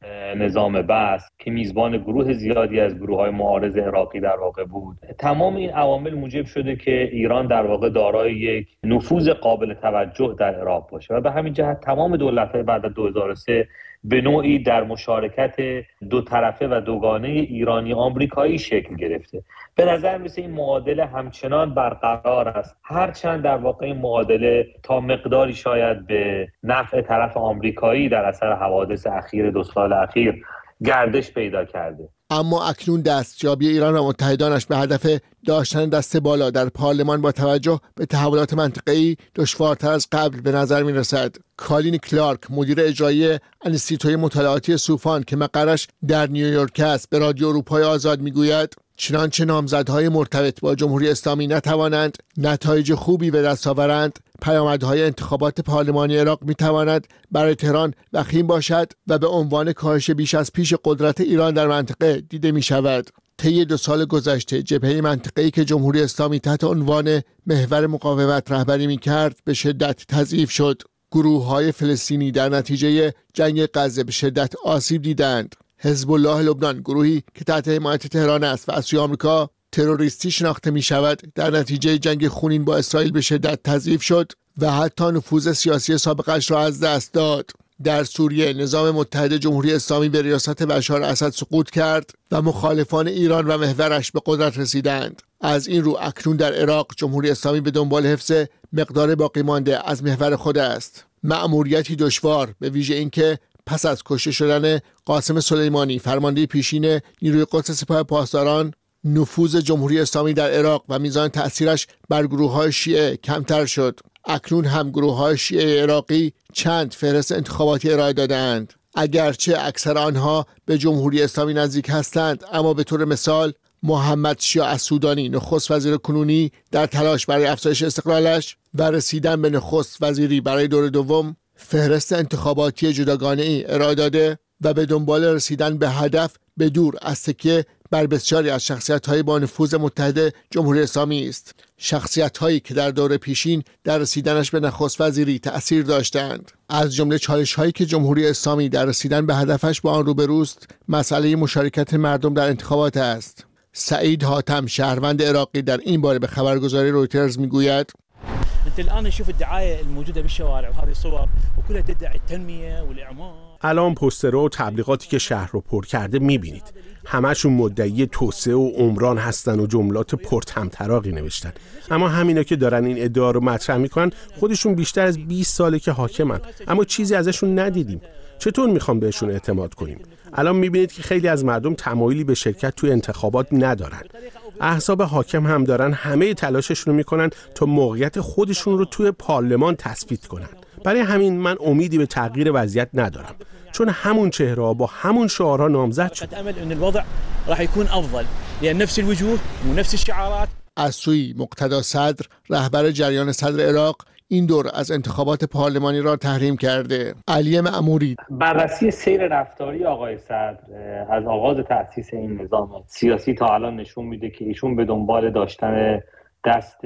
[SPEAKER 13] نظام بعث که میزبان گروه زیادی از گروه‌های معارض عراقی در واقع بود، تمام این عوامل موجب شده که ایران در واقع دارای یک نفوذ قابل توجه در عراق باشه و به همین جهت تمام دولت‌های بعد از دو هزار و سه به نوعی در مشارکت دو طرفه و دوگانه ایرانی آمریکایی شکل گرفته. به نظر میسه این معادله همچنان برقرار است، هرچند در واقع این معادله تا مقداری شاید به نفع طرف آمریکایی در اثر حوادث اخیر دو سال اخیر گردش پیدا کرده.
[SPEAKER 12] اما اکنون دستیابی ایران و متحدانش به هدف داشتن دست بالا در پارلمان با توجه به تحولات منطقه‌ای دشوارتر از قبل به نظر می‌رسد. کالین کلارک، مدیر اجرایی انستیتوی مطالعاتی سوفان که مقرش در نیویورک است، به رادیو اروپای آزاد می‌گوید چنانچه نامزدهای مرتبط با جمهوری اسلامی نتوانند نتایج خوبی به دست آورند، پیامدهای انتخابات پارلمانی عراق میتواند برای تهران وخیم باشد و به عنوان کاهش بیش از پیش قدرت ایران در منطقه دیده می شود. طی دو سال گذشته جبهه منطقه‌ای که جمهوری اسلامی تحت عنوان محور مقاومت رهبری می کرد به شدت تضعیف شد. گروه‌های فلسطینی در نتیجه جنگ غزه به شدت آسیب دیدند. حزب الله لبنان، گروهی که تحت حمایت تهران است و از سوی آمریکا تروریستی شناخته می شود، در نتیجه جنگ خونین با اسرائیل به شدت تضعیف شد و حتی نفوذ سیاسی سابقش را از دست داد. در سوریه نظام متحد جمهوری اسلامی به ریاست بشار اسد سقوط کرد و مخالفان ایران و محورش به قدرت رسیدند. از این رو اکنون در عراق جمهوری اسلامی به دنبال حفظ مقدار باقی مانده از محور خود است. مأموریتی دشوار، به ویژه اینکه پس از کشته شدن قاسم سلیمانی فرمانده پیشین نیروی قدس سپاه پاسداران، نفوذ جمهوری اسلامی در عراق و میزان تأثیرش بر گروه‌های شیعه کمتر شد. اکنون هم گروه‌های شیعه عراقی چند فهرست انتخاباتی ارائه داده‌اند. اگرچه اکثر آنها به جمهوری اسلامی نزدیک هستند، اما به طور مثال محمد شیع السودانی، نخست وزیر کنونی، در تلاش برای افزایش استقلالش و رسیدن به نخست وزیری برای دور دوم، فهرست انتخاباتی جداگانه‌ای ارائه داده و به دنبال رسیدن به هدف به دور از تکیه بر بسیاری از شخصیت‌های با نفوذ متحد جمهوری اسلامی است. شخصیت‌هایی که در دور پیشین در رسیدنش به نخست وزیری تأثیر داشتند. از جمله چالش‌هایی که جمهوری اسلامی در رسیدن به هدفش با آن روبروست، مسئله مشارکت مردم در انتخابات است. سعید حاتم، شهروند عراقی، در این باره به خبرگزاری رویترز میگوید:
[SPEAKER 14] انت الان نشوف الدعايه الموجوده بالشوارع وهذه الصور وكلها تدعي التنميه والاعمار.
[SPEAKER 15] الان پوسترها و تبلیغاتی که شهر رو پر کرده میبینید، همشون مدعی توسعه و عمران هستن و جملات پرطمطراقی نوشتن. اما همینا که دارن این ادعا رو مطرح میکنن خودشون بیشتر از بیست ساله که حاکمن، اما چیزی ازشون ندیدیم. چطور میخوام بهشون اعتماد کنیم؟ الان میبینید که خیلی از مردم تمایلی به شرکت توی انتخابات ندارن. احزاب حاکم هم دارن همه تلاششون رو میکنن تا موقعیت خودشون رو توی پارلمان تثبیت کنن. برای همین من امیدی به تغییر وضعیت ندارم، چون همون چهره‌ها با همون شعارها نامزد شد.
[SPEAKER 14] امل ان الوضع راح يكون افضل لان نفس الوجوه ونفس الشعارات.
[SPEAKER 12] از سوی مقتدا صدر، رهبر جریان صدر عراق، این دور از انتخابات پارلمانی را تحریم کرده. علی معموری:
[SPEAKER 13] بررسی سیر رفتاری آقای صدر از آغاز تأسیس این نظام سیاسی تا الان نشون میده که ایشون به دنبال داشتن دست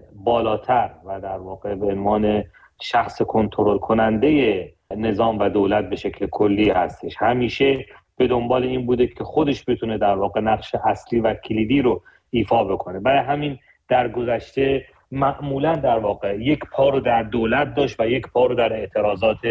[SPEAKER 13] بالاتر و در واقع به عنوان شخص کنترل کننده نظام و دولت به شکل کلی هستش. همیشه به دنبال این بوده که خودش بتونه در واقع نقش اصلی و کلیدی رو ایفا بکنه. برای همین در گذشته معمولا در واقع یک پا رو در دولت داشت و یک پا رو در اعتراضات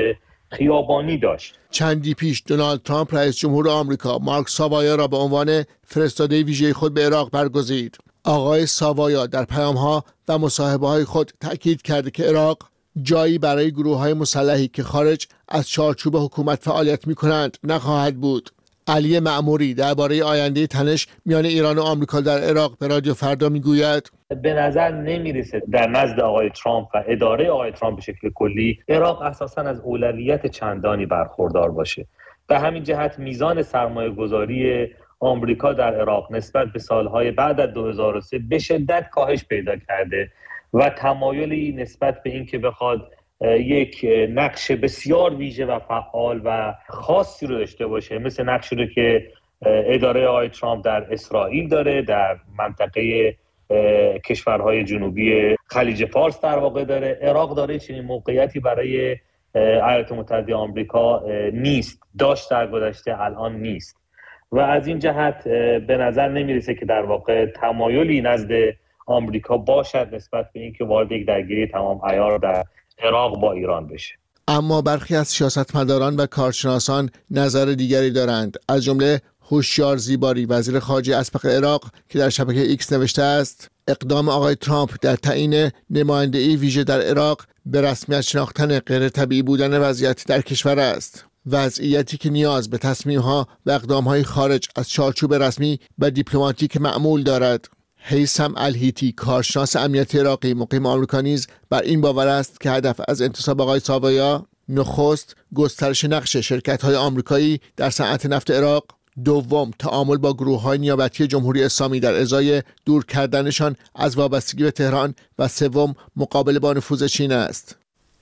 [SPEAKER 13] خیابانی داشت.
[SPEAKER 12] چندی پیش دونالد ترامپ رئیس جمهور آمریکا مارک ساوایا را به عنوان فرستاده ویژه خود به عراق برگزید. آقای ساوایا در پیام‌ها و مصاحبه‌های خود تأکید کرده که عراق جایی برای گروه‌های مسلحی که خارج از چارچوب حکومت فعالیت می‌کنند نخواهد بود. علی معموری درباره آینده تنش میان ایران و آمریکا در عراق به رادیو فردا میگوید
[SPEAKER 13] به نظر نمیرسه در نزد آقای ترامپ و اداره آقای ترامپ به شکل کلی عراق اساساً از اولویت چندانی برخوردار باشه. به همین جهت میزان سرمایه گذاری آمریکا در عراق نسبت به سالهای بعد از دو هزار و سه به شدت کاهش پیدا کرده و تمایلی نسبت به این که بخواد یک نقش بسیار ویژه و فعال و خاصی رو داشته باشه، مثل نقشی رو که اداره آقای ترامپ در اسرائیل داره، در منطقه کشورهای جنوبی خلیج فارس در واقع داره. عراق داره چنین موقعیتی برای ایالات متحده آمریکا نیست، داشت در گذشته، الان نیست و از این جهت به نظر نمیرسه که در واقع تمایلی نزد آمریکا باشد نسبت به اینکه وارد یک درگیری تمام عیار در عراق با ایران بشه.
[SPEAKER 12] اما برخی از سیاستمداران و کارشناسان نظر دیگری دارند، از جمله هوشیار زیباری وزیر خارجه اسبق عراق که در شبکه ایکس نوشته است اقدام آقای ترامپ در تعیین نماینده‌ای ویژه در عراق به رسمیت شناختن غیر طبیعی بودن وضعیت در کشور است، وضعیتی که نیاز به تصمیم‌ها و اقدام‌های خارج از چارچوب رسمی و دیپلماتیک معمول دارد. هیثم الهیتی کارشناس امنیت عراقی مقیم آمریکا نیز بر این باور است که هدف از انتصاب آقای ساوایا نخست گسترش نقش شرکت‌های آمریکایی در صنعت نفت عراق، دوم تعامل با گروه‌های نیابتی جمهوری اسلامی در ازای دور کردنشان از وابستگی به تهران و سوم مقابله با نفوذ چین است.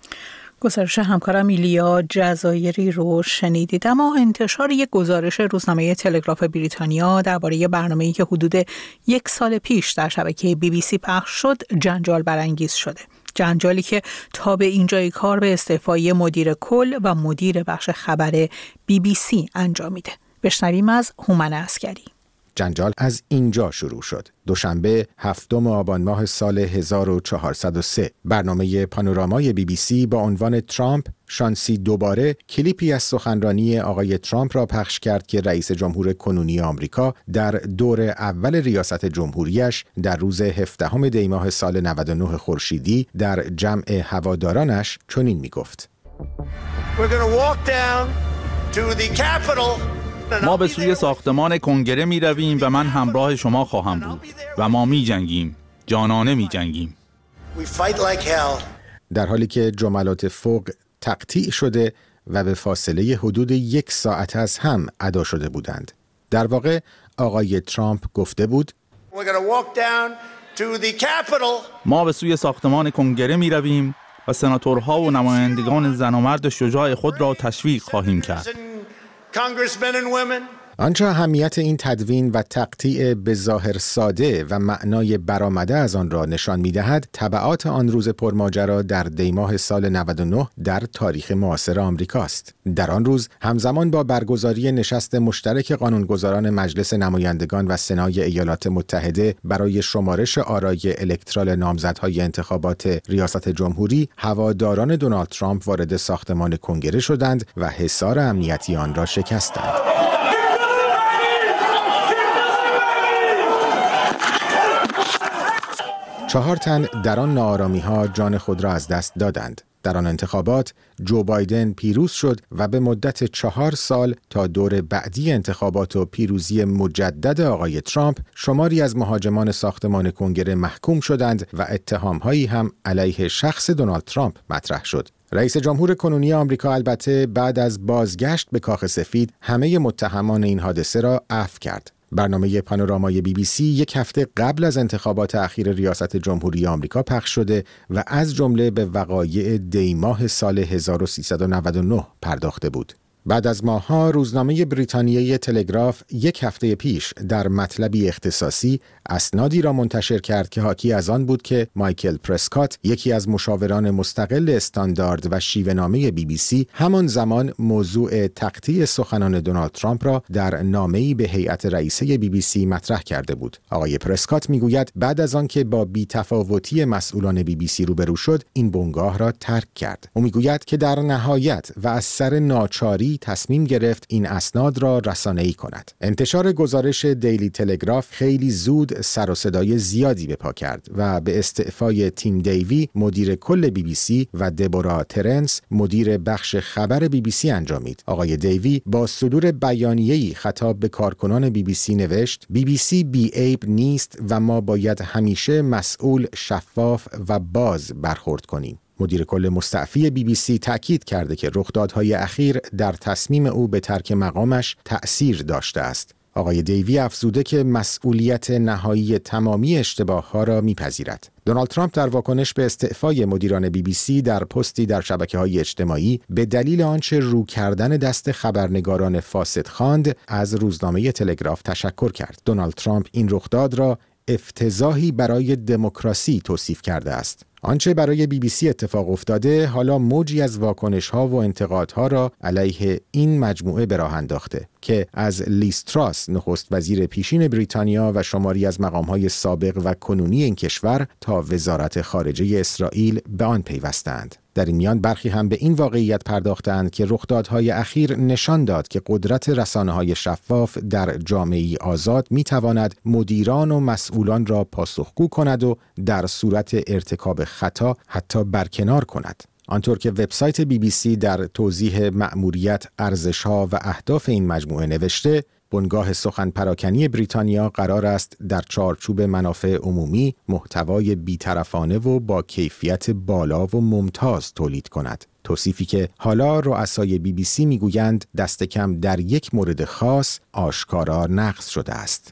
[SPEAKER 2] گزارش همکارم ایلیا جزایری رو شنیدید. اما انتشار یک گزارش روزنامه تلگراف بریتانیا درباره برنامه‌ای که حدود یک سال پیش در شبکه بی بی سی پخش شد جنجال برانگیز شده. جنجالی که تا به اینجای کار به استعفای مدیر کل و مدیر بخش خبر بی بی سی انجامیده. بشنویم از هومن عسکری.
[SPEAKER 3] جنجال از اینجا شروع شد. دوشنبه هفتم آبان ماه سال هزار و چهارصد و سه برنامه پانورامای بی بی سی با عنوان ترامپ شانسی دوباره کلیپی از سخنرانی آقای ترامپ را پخش کرد که رئیس جمهور کنونی آمریکا در دور اول ریاست جمهوریش در روز هفدهم دی ماه سال نود و نه خورشیدی در جمع هوادارانش چنین میگفت:
[SPEAKER 16] We're going to walk down to the Capitol.
[SPEAKER 17] ما به سوی ساختمان کنگره می رویم و من همراه شما خواهم بود و ما می جنگیم، جانانه می جنگیم.
[SPEAKER 3] در حالی که جملات فوق تقطیع شده و به فاصله حدود یک ساعت از هم ادا شده بودند. در واقع آقای ترامپ گفته بود
[SPEAKER 17] ما به سوی ساختمان کنگره می رویم و سناتورها و نمایندگان زن و مرد شجاع خود را تشویق خواهیم کرد.
[SPEAKER 3] آنچه اهمیت این تدوین و تقطیع به ظاهر ساده و معنای برآمده از آن را نشان می‌دهد، تبعات آن روز پرماجرا در دی ماه سال نود و نه در تاریخ معاصر آمریکاست. در آن روز همزمان با برگزاری نشست مشترک قانونگذاران مجلس نمایندگان و سنای ایالات متحده برای شمارش آرای الکترال نامزدهای انتخابات ریاست جمهوری، هواداران دونالد ترامپ وارد ساختمان کنگره شدند و حصار امنیتی آن را شکستند. چهار تن در آن ناآرامی‌ها جان خود را از دست دادند. در آن انتخابات جو بایدن پیروز شد و به مدت چهار سال تا دور بعدی انتخابات و پیروزی مجدد آقای ترامپ شماری از مهاجمان ساختمان کنگره محکوم شدند و اتهام‌هایی هم علیه شخص دونالد ترامپ مطرح شد. رئیس جمهور کنونی آمریکا البته بعد از بازگشت به کاخ سفید همه متهمان این حادثه را عفو کرد. برنامه پانورامای بی بی سی یک هفته قبل از انتخابات اخیر ریاست جمهوری آمریکا پخش شده و از جمله به وقایع دی ماه سال هزار و سیصد و نود و نه پرداخته بود. بعد از ماه‌ها روزنامه بریتانیایی تلگراف یک هفته پیش در مطلبی اختصاصی اسنادی را منتشر کرد که حاکی از آن بود که مایکل پرسکات، یکی از مشاوران مستقل استاندارد و شیوه‌نامه بی بی سی، همان زمان موضوع تقطیع سخنان دونالد ترامپ را در نامه‌ای به هیئت رئیسه بی بی سی مطرح کرده بود. آقای پرسکات میگوید بعد از آن که با بی‌تفاوتی مسئولان بی بی سی روبرو شد، این بنگاه را ترک کرد. او میگوید که در نهایت و از سر ناچاری تصمیم گرفت این اسناد را رسانه‌ای کند. انتشار گزارش دیلی تلگراف خیلی زود سر و صدای زیادی به پا کرد و به استعفای تیم دیوی مدیر کل بی بی سی و دبورا ترنس مدیر بخش خبر بی بی سی انجامید. آقای دیوی با صدور بیانیه‌ای خطاب به کارکنان بی بی سی نوشت: بی بی سی بی عیب نیست و ما باید همیشه مسئول، شفاف و باز برخورد کنیم. مدیر کل مستعفی بی بی سی تأکید کرده که رخدادهای اخیر در تصمیم او به ترک مقامش تأثیر داشته است. آقای دیوی افزوده که مسئولیت نهایی تمامی اشتباه‌ها را می‌پذیرد. دونالد ترامپ در واکنش به استعفای مدیران بی بی سی در پستی در شبکه‌های اجتماعی به دلیل آنچه رو کردن دست خبرنگاران فاسد خواند از روزنامه تلگراف تشکر کرد. دونالد ترامپ این رخداد را افتضاحی برای دموکراسی توصیف کرده است. آنچه برای بی بی سی اتفاق افتاده حالا موجی از واکنش‌ها و انتقادها را علیه این مجموعه به راه انداخته که از لیز تراس نخست وزیر پیشین بریتانیا و شماری از مقام‌های سابق و کنونی این کشور تا وزارت خارجه اسرائیل به آن پیوستند. در این میان برخی هم به این واقعیت پرداختند که رخدادهای اخیر نشان داد که قدرت رسانه‌های شفاف در جامعه‌ای آزاد می‌تواند مدیران و مسئولان را پاسخگو کند و در صورت ارتکاب خطا حتی برکنار کند. آنطور که وبسایت بی بی سی در توضیح مأموریت، ارزش‌ها و اهداف این مجموعه نوشته، بنگاه سخن پراکنی بریتانیا قرار است در چارچوب منافع عمومی محتوای بی‌طرفانه و با کیفیت بالا و ممتاز تولید کند. توصیفی که حالا رؤسای بی بی سی میگویند دست کم در یک مورد خاص آشکارا نقض شده است.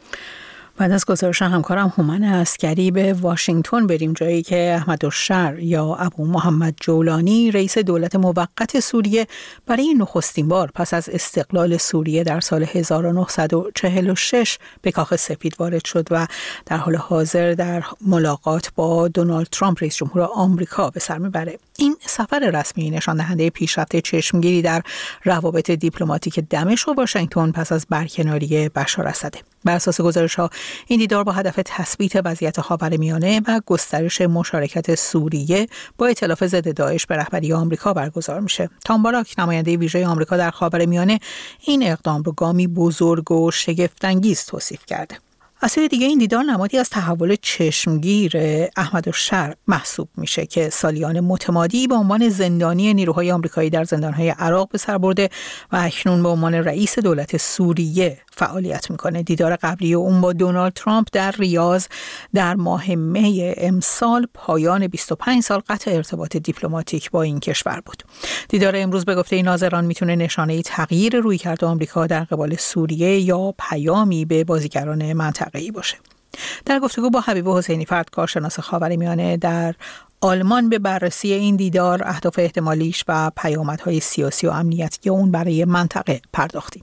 [SPEAKER 2] بعد از گزارش همکارم هومن عسکری به واشنگتن بریم، جایی که احمدالشر یا ابو محمد جولانی رئیس دولت موقت سوریه برای نخستین بار پس از استقلال سوریه در سال هزار و نهصد و چهل و شش به کاخ سفید وارد شد و در حال حاضر در ملاقات با دونالد ترامپ رئیس جمهور آمریکا به سر میبره. این سفر رسمی نشان دهنده پیشرفت چشمگیری در روابط دیپلماتیک دمشق و واشنگتن پس از برکناری بشار اسده. بر اساس گزارش‌ها این دیدار با هدف تثبیت وضعیت خاورمیانه و گسترش مشارکت سوریه با ائتلاف ضد داعش به رهبری آمریکا برگزار میشه. تام باراک، نماینده ویژه آمریکا در خاورمیانه، این اقدام رو گامی بزرگ و شگفت‌انگیز توصیف کرده. از سوی دیگه این دیدار نمادی از تحول چشمگیر احمدالشر محسوب میشه که سالیان متمادی به عنوان زندانی نیروهای آمریکایی در زندانهای عراق به سر برده و اکنون به عنوان رئیس دولت سوریه فعالیت میکنه. دیدار قبلی اون با دونالد ترامپ در ریاض در ماه می امسال پایان بیست و پنج سال قطع ارتباط دیپلماتیک با این کشور بود. دیدار امروز به گفته ناظران میتونه نشانه تغییر رویکرد آمریکا در قبال سوریه یا پیامی به بازیگران منطقه‌ای باشه. در گفتگو با حبیب حسینی فرد، کارشناس خاورمیانه در آلمان، به بررسی این دیدار، اهداف احتمالیش و پیامدهای سیاسی و امنیتی اون برای منطقه پرداختیم.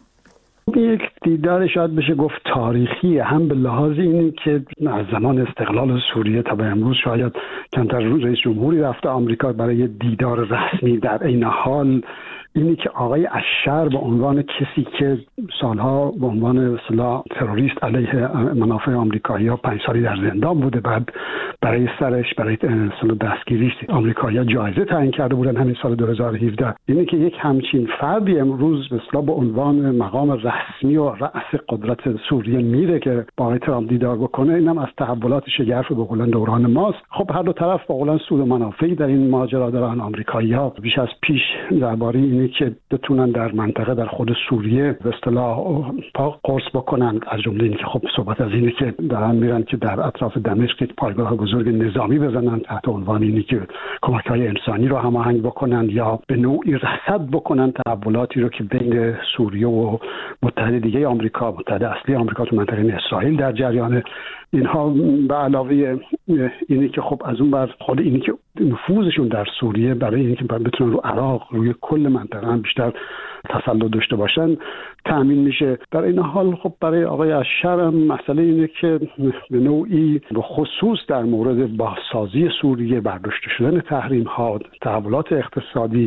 [SPEAKER 18] یک دیدار شاید بشه گفت تاریخی، هم به لحاظ اینی که از زمان استقلال سوریه تا به امروز شاید کمتر رئیس جمهوری رفته آمریکا برای دیدار رسمی. در عین حال اینی که آقای اشر به عنوان کسی که سالها به عنوان اصطلاح تروریست علیه منافع آمریکایی‌ها پنج سالی در زندان بوده، بعد برای سرش برای اصطلاح دستگیریش آمریکایی‌ها جایزه تعیین کرده بودن همین سال دو هزار و هفده. اینی که یک همچین فردی امروز به اصطلاح به عنوان مقام رسمی و رأس قدرت سوریه میره که با آقای ترامپ دیدار بکنه، اینم از تحولات شگرف به قولن دوران ماست. خب هر دو طرف با قولن سود و منافعی در این ماجرا دارن. آمریکایی‌ها بیش از پیش درباره این که بتونن در منطقه در خود سوریه به اصطلاح پا قرص بکنن، از جمله اینکه خب صحبت از اینه که دارن میرن که در اطراف دمشق یک پایگاه بزرگ نظامی بزنن تحت عنوان اینی که کمک‌های انسانی رو هماهنگ بکنن یا به نوعی رصد بکنن تحولاتی رو که بین سوریه و متحد دیگه آمریکا، متحد اصلی آمریکا تو منطقه اسرائیل در جریان. اینها به علاوه اینی که خب از اون بر خود اینی که نفوذشون در سوریه برای اینکه بتونن رو عراق، روی کل منطقه هم بیشتر تسلط داشته باشن تأمین میشه. در این حال خب برای آقای اشهر هم مسئله اینه که به نوعی به خصوص در مورد بازسازی سوریه، برداشته شدن تحریم ها، تحولات اقتصادی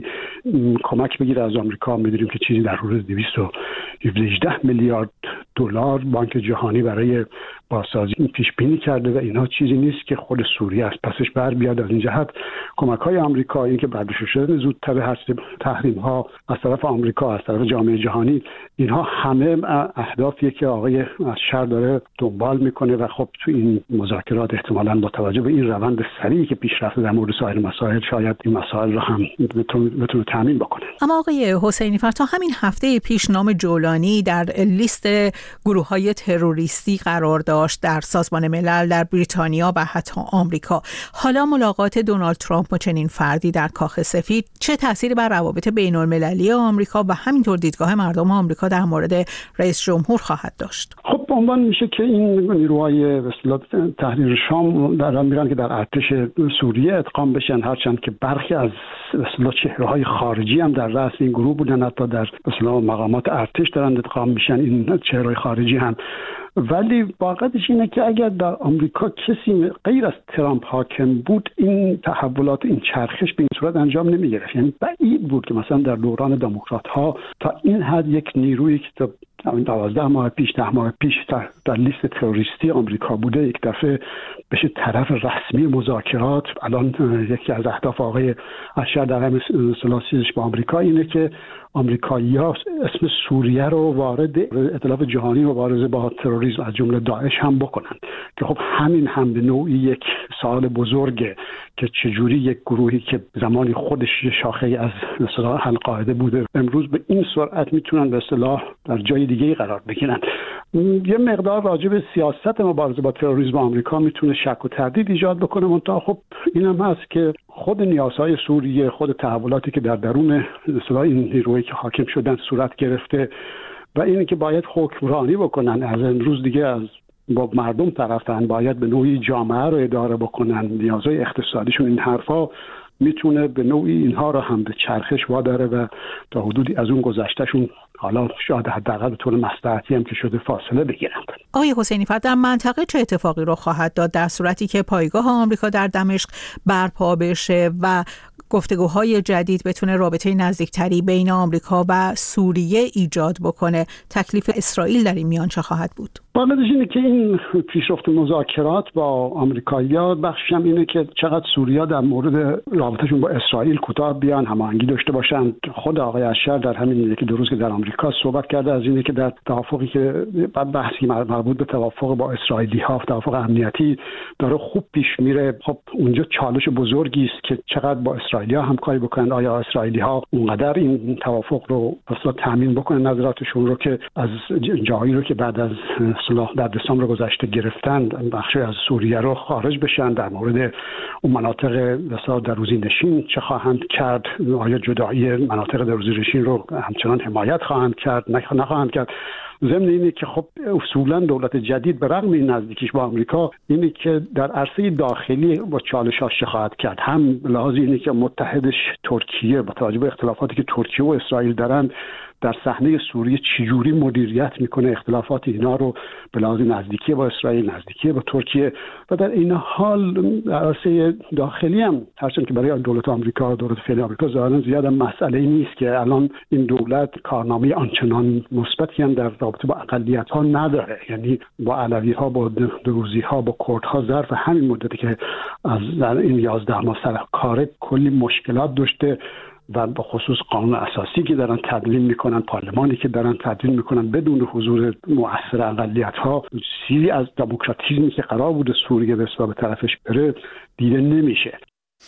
[SPEAKER 18] کمک بگیره از آمریکا. میدونیم که چیزی در حدود دویست و هجده میلیارد دلار بانک جهانی برای بازسازی پیش بینی کرده و اینها چیزی نیست که خود سوریه از پسش بر بیاد. از این جهت کمک های آمریکا، این که برداشته شدن زودتر هست تحریم ها از طرف آمریکا، از طرف جامعه جهانی، اینها همه اهدافیه که آقای اشهر داره دنبال میکنه و خب تو این مذاکرات احتمالاً با توجه به این روند سریعی که پیش رفته در مورد سایر مسائل شاید این مسائل رو هم بتونه تامین بکنه.
[SPEAKER 2] اما آقای حسینی فر تا همین هفته پیش نام جولانی در لیست گروه‌های تروریستی قرار داشت در سازمان ملل، در بریتانیا و حتی آمریکا. حالا ملاقات دونالد ترامپ با چنین فردی در کاخ سفید چه تأثیری بر روابط بین‌المللی آمریکا و همینطور دیدگاه مردم آمریکا در مورد رئیس جمهور خواهد داشت؟
[SPEAKER 18] خب به عنوان میشه که این نیروهای به اصطلاح تحریر شام در میرن که در ارتش سوریه ادغام بشن، هرچند که برخی از به اصطلاح چهره‌های خارجی هم در رأس این گروه بودن، حتی در به اصطلاح مقامات ارتش دارن ادغام میشن این چهره‌های خارجی هم. ولی واقعیتش اینه که اگر در آمریکا کسی غیر از ترامپ حاکم بود، این تحولات، این چرخش به این صورت انجام نمی‌گرفت. یعنی بعید بود که مثلا در دوران دموکرات‌ها تا این حد یک نیرویی که تا دوازده ماه پیش، ده ماه پیش در لیست تروریستی آمریکا بوده، یک دفعه بشه طرف رسمی مذاکرات. الان یکی از اهداف آقای اشهر در همین سلاسیش با آمریکا اینه که آمریکایی‌ها اسم سوریه رو وارد ائتلاف جهانی مبارزه با تروریسم از جمله داعش هم بکنن، که خب همین هم به نوعی یک سوال بزرگه که چجوری یک گروهی که زمانی خودش شاخه از اصطلاح القاعده بوده امروز به این سرعت میتونن به اصطلاح در جای دیگه قرار بگیرن. یه مقدار راجع به سیاست مبارزه با تروریسم آمریکا میتونه شک و تردید ایجاد بکنه، منتها خب اینم هست که خود نیازهای سوریه، خود تحولاتی که در درون اصطلاح این نیروهایی که حاکم شدن صورت گرفته و اینه که باید حکمرانی بکنن، از امروز دیگه از با مردم طرفن، باید به نوعی جامعه رو اداره بکنن، نیازهای اقتصادیشون، این حرفا میتونه به نوعی اینها رو هم به چرخش واداره و تا حدودی از اون گذشتهشون حالا شاید حداقل به طور مصلحتی هم که شده فاصله بگیرند.
[SPEAKER 2] آقای حسینی فر در منطقه چه اتفاقی رو خواهد داد در صورتی که پایگاه آمریکا در دمشق برپا بشه و گفتگوهای جدید بتونه رابطه نزدیکتری بین آمریکا و سوریه ایجاد بکنه؟ تکلیف اسرائیل در این میان چه خواهد بود؟
[SPEAKER 18] واقعیتش اینه که این پیشرفت مذاکرات با آمریکایی‌ها بخشش هم اینه که چقدر سوریه در مورد رابطهشون با اسرائیل کوتاه بیان، هماهنگی داشته باشن. خود آقای اشهر در همین یکی دو روز که در آمریکا صحبت کرده از اینه که در توافقی که بعد بحثی مربوط به توافق با اسرائیلی‌ها، توافق امنیتی داره خوب پیش میره. خب اونجا چالش بزرگی است که چقدر با اسرائیلی‌ها همکاری بکنن، آیا اسرائیلی‌ها اونقدر این توافق رو اصلا تامین بکنن نظراتشون رو که از جایی رو که بعد از اصلاح در دسامبر گذشته گرفتن بخشی از سوریه رو خارج بشن. در مورد اون مناطق مثلا دروزی نشین چه خواهند کرد؟ آیا جدایی مناطق دروزی نشین رو همچنان حمایت خواهند کرد؟ نه نخواهند کرد؟ ضمن اینه که خب اصولا دولت جدید به رغم این نزدیکیش با آمریکا اینه که در عرصه داخلی با چالش‌هاش خواهد کرد. هم لحاظ اینه که متحدش ترکیه با توجه به اختلافاتی که ترکیه و اسرائیل دارن در صحنه سوریه چجوری مدیریت میکنه اختلافات اینا رو به لحاظ نزدیکی با اسرائیل، نزدیکی با ترکیه. و در این حال در عرصه داخلی هم هرچند که برای دولت آمریکا، دولت فعلی آمریکا ظاهرا زیاد هم مسئله نیست که الان این دولت کارنامه آنچنان مثبتی هم در رابطه با اقلیت‌ها نداره. یعنی با علوی‌ها، با دروزی‌ها، با کردها ظرف همین مدتی که از در این یازده ماه سر کار کلی مشکلات داشته و به خصوص قانون اساسی که دارن تدوین میکنن، پارلمانی که دارن تدوین میکنن بدون حضور مؤثر اقلیت‌ها، چیزی از دموکراتیسمی که قرار بوده سوریه به سبب طرفش بره دیده نمیشه.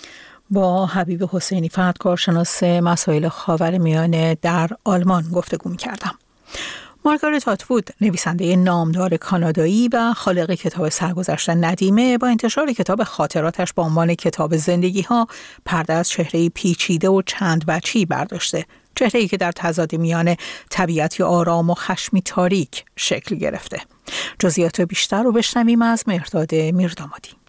[SPEAKER 2] با حبیب حسینی فر، کارشناس مسائل خاورمیانه در آلمان گفتگو می‌کردم. مارگارت اتوود، نویسنده نامدار کانادایی و خالق کتاب سرگذشت ندیمه، با انتشار کتاب خاطراتش با عنوان کتاب زندگی‌ها پرده از چهره‌ای پیچیده و چند وجهی برداشته، چهره‌ای که در تضاد میان طبیعتی آرام و خشمی تاریک شکل گرفته. جزئیات بیشتر رو بشنویم از مهرداد میردامادی.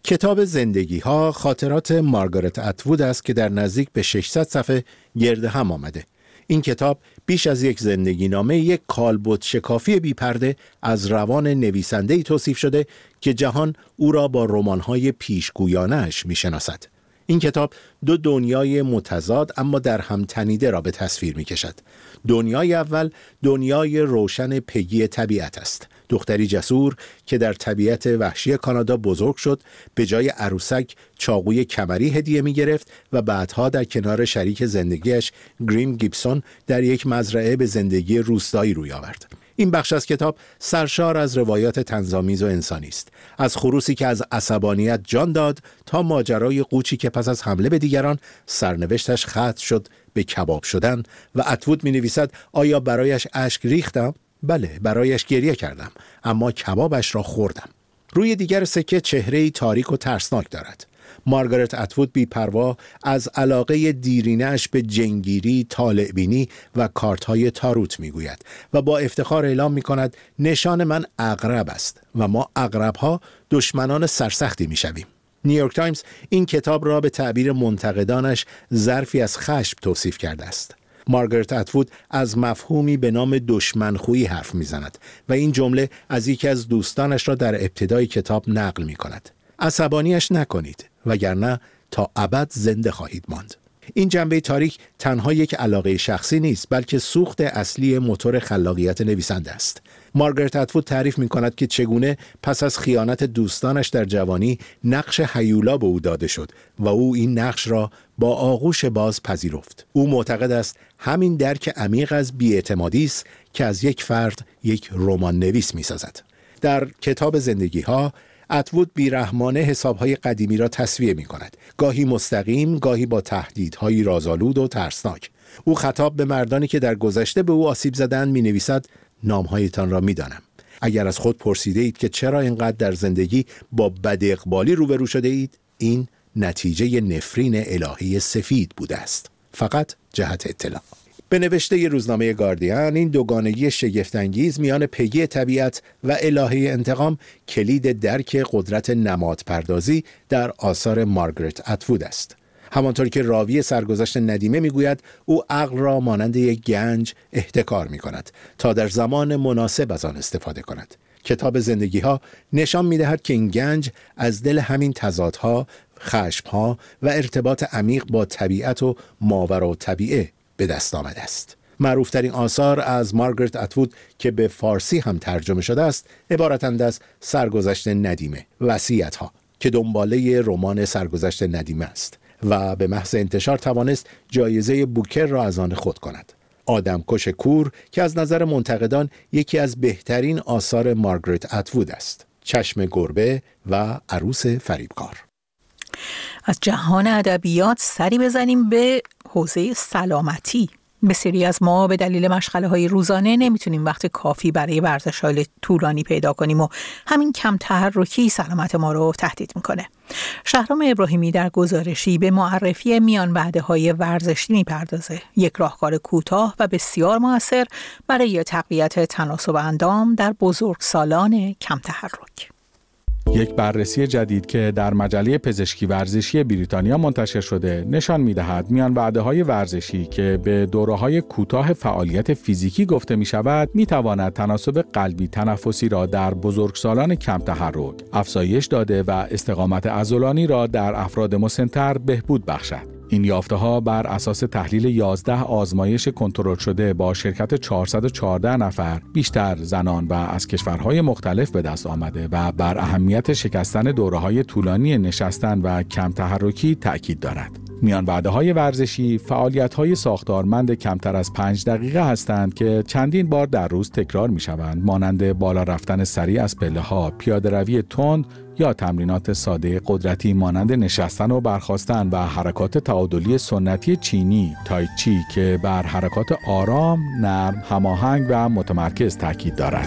[SPEAKER 3] کتاب زندگی ها خاطرات مارگارت اتوود است که در نزدیک به ششصد صفحه گرد هم آمده. این کتاب بیش از یک زندگی نامه، یک کالبد شکافی بی پرده از روان نویسنده‌ای توصیف شده که جهان او را با رمان‌های پیشگویانه‌اش می‌شناسد. این کتاب دو دنیای متضاد اما در هم تنیده را به تصویر می‌کشد. دنیای اول دنیای روشن پگی طبیعت است. دختری جسور که در طبیعت وحشی کانادا بزرگ شد، به جای عروسک چاقوی کمری هدیه می گرفت و بعدها در کنار شریک زندگیش گریم گیبسون در یک مزرعه به زندگی روستایی روی آورد. این بخش از کتاب سرشار از روایات طنزآمیز و انسانی است، از خروسی که از عصبانیت جان داد تا ماجرای قوچی که پس از حمله به دیگران سرنوشتش ختم شد به کباب شدن و اتوود می نویسد آیا برایش اشک ریختم؟ بله، برایش گریه کردم، اما کبابش را خوردم. روی دیگر سکه چهره‌ای تاریک و ترسناک دارد. مارگارت اتوود بی پروا از علاقه دیرینه‌اش به جنگیری، طالع‌بینی و کارت‌های تاروت میگوید و با افتخار اعلام می‌کند نشان من عقرب است و ما عقرب‌ها دشمنان سرسختی می‌شویم. نیویورک تایمز این کتاب را به تعبیر منتقدانش ظرفی از خشم توصیف کرده است. مارگارت اتوود از مفهومی به نام دشمنخویی حرف می‌زند و این جمله از یکی از دوستانش را در ابتدای کتاب نقل می‌کند. عصبانیش نکنید وگرنه تا ابد زنده خواهید ماند. این جنبه تاریک تنها یک علاقه شخصی نیست، بلکه سوخت اصلی موتور خلاقیت نویسنده است. مارگارت اتوود تعریف می کند که چگونه پس از خیانت دوستانش در جوانی نقش هیولا به او داده شد و او این نقش را با آغوش باز پذیرفت. او معتقد است همین درک عمیق از بی‌اعتمادی است که از یک فرد یک رمان نویس می سازد. در کتاب زندگی ها اتوود بیرحمانه حسابهای قدیمی را تسویه می کند، گاهی مستقیم، گاهی با تهدیدهایی رازآلود و ترسناک. او خطاب به مردانی که در گذشته به او آسیب زدند می نویسد نامهایتان را می دانم. اگر از خود پرسیده اید که چرا اینقدر در زندگی با بد اقبالی روبرو شده اید، این نتیجه نفرین الهی سفید بوده است. فقط جهت اطلاع. به نوشته ی روزنامه گاردین، این دوگانگی شگفت‌انگیز میان پگی طبیعت و الهه انتقام کلید درک قدرت نمادپردازی در آثار مارگارت اتوود است. همانطور که راوی سرگذشت ندیمه میگوید او عقل را مانند یک گنج احتکار میکند تا در زمان مناسب از آن استفاده کند. کتاب زندگی ها نشان میدهد که این گنج از دل همین تضادها، خشمها و ارتباط عمیق با طبیعت و ماوراء طبیعه به دست آمده است. معروفترین آثار از مارگارت اتوود که به فارسی هم ترجمه شده است عبارتند از سرگذشت ندیمه، وصیت‌ها که دنباله رمان سرگذشت ندیمه است و به محض انتشار توانست جایزه بوکر را از آن خود کند. آدمکش کور که از نظر منتقدان یکی از بهترین آثار مارگارت اتوود است. چشم گربه و عروس فریبکار.
[SPEAKER 2] از جهان ادبیات سری بزنیم به حوزه سلامتی. بسیاری از ما به دلیل مشغله‌های روزانه نمیتونیم وقت کافی برای ورزش‌های طولانی پیدا کنیم و همین کم تحرکی سلامت ما رو تهدید میکنه. شهرام ابراهیمی در گزارشی به معرفی میان وعده‌های ورزشی میپردازه، یک راهکار کوتاه و بسیار مؤثر برای تقویت تناسب اندام در بزرگسالان کم تحرک.
[SPEAKER 17] یک بررسی جدید که در مجله پزشکی ورزشی بریتانیا منتشر شده نشان می‌دهد میان وعده‌های ورزشی که به دوره‌های کوتاه فعالیت فیزیکی گفته می‌شود می‌تواند تناسب قلبی تنفسی را در بزرگسالان کم تحرک افزایش داده و استقامت عضلانی را در افراد مسن‌تر بهبود بخشد. این یافته‌ها بر اساس تحلیل یازده آزمایش کنترل شده با شرکت چهارصد و چهارده نفر بیشتر زنان و از کشورهای مختلف به دست آمده و بر اهمیت شکستن دوره‌های طولانی نشستن و کم تحرکی تأکید دارد. میان وعده‌های ورزشی فعالیت‌های ساختارمند کمتر از پنج دقیقه هستند که چندین بار در روز تکرار می‌شوند، مانند بالا رفتن سریع از پله‌ها، پیاده‌روی تند یا تمرینات ساده قدرتی مانند نشستن و برخاستن و حرکات تعادلی سنتی چینی تای چی که بر حرکات آرام، نرم، هماهنگ و متمرکز تاکید دارد.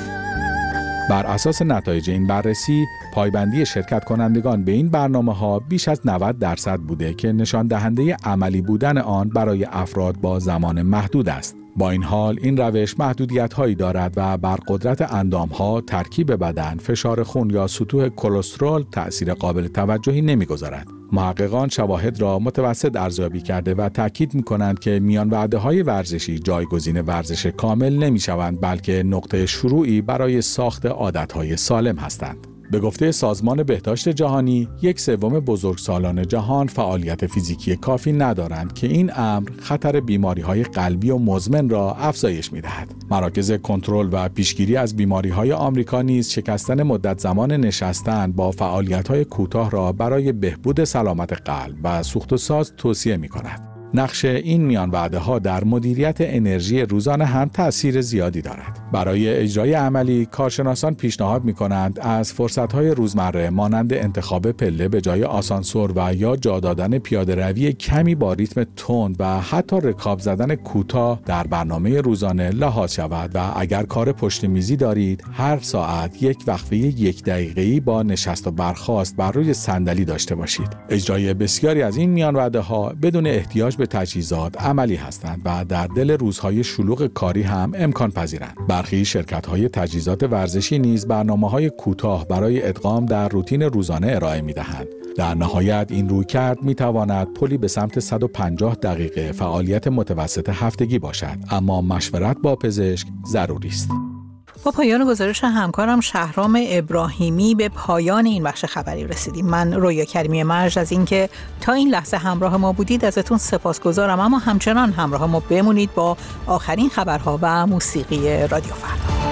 [SPEAKER 17] بر اساس نتایج این بررسی، پایبندی شرکت کنندگان به این برنامه‌ها بیش از نود درصد بوده که نشان دهنده عملی بودن آن برای افراد با زمان محدود است. با این حال این روش محدودیت‌هایی دارد و بر قدرت اندام‌ها، ترکیب بدن، فشار خون یا سطوح کلسترول تأثیر قابل توجهی نمی‌گذارد. محققان شواهد را متوسط ارزیابی کرده و تاکید می‌کنند که میان وعده‌های ورزشی جایگزین ورزش کامل نمی‌شوند، بلکه نقطه شروعی برای ساخت عادت‌های سالم هستند. به گفته سازمان بهداشت جهانی، یک سوم بزرگسالان جهان فعالیت فیزیکی کافی ندارند که این امر خطر بیماری‌های قلبی و مزمن را افزایش می‌دهد. مراکز کنترل و پیشگیری از بیماری‌های آمریکا نیز شکستن مدت زمان نشستن با فعالیت‌های کوتاه را برای بهبود سلامت قلب و سوخت و ساز توصیه می‌کند. نقش این میان وعده‌ها در مدیریت انرژی روزانه هم تأثیر زیادی دارد. برای اجرای عملی، کارشناسان پیشنهاد می‌کنند از فرصت‌های روزمره مانند انتخاب پله به جای آسانسور و یا جا دادن پیاده‌روی کمی با ریتم تند و حتی رکاب زدن کوتاه در برنامه روزانه لحاظ شود و اگر کار پشت میزی دارید، هر ساعت یک وقفه یک دقیقه‌ای با نشست و برخاست بر روی صندلی داشته باشید. اجرای بسیاری از این میان وعده‌ها بدون احتیاج به تجهیزات عملی هستند و در دل روزهای شلوغ کاری هم امکان پذیرند. برخی شرکت‌های تجهیزات ورزشی نیز برنامه‌های کوتاه برای ادغام در روتین روزانه ارائه می‌دهند. در نهایت این رویکرد می‌تواند پلی به سمت صد و پنجاه دقیقه فعالیت متوسط هفتگی باشد، اما مشورت با پزشک ضروری است.
[SPEAKER 2] با پایان گزارش همکارم شهرام ابراهیمی به پایان این بخش خبری رسیدیم. من رویا کریمی مرج از اینکه تا این لحظه همراه ما بودید ازتون سپاسگزارم، اما همچنان همراه ما بمونید با آخرین خبرها و موسیقی رادیو فردا.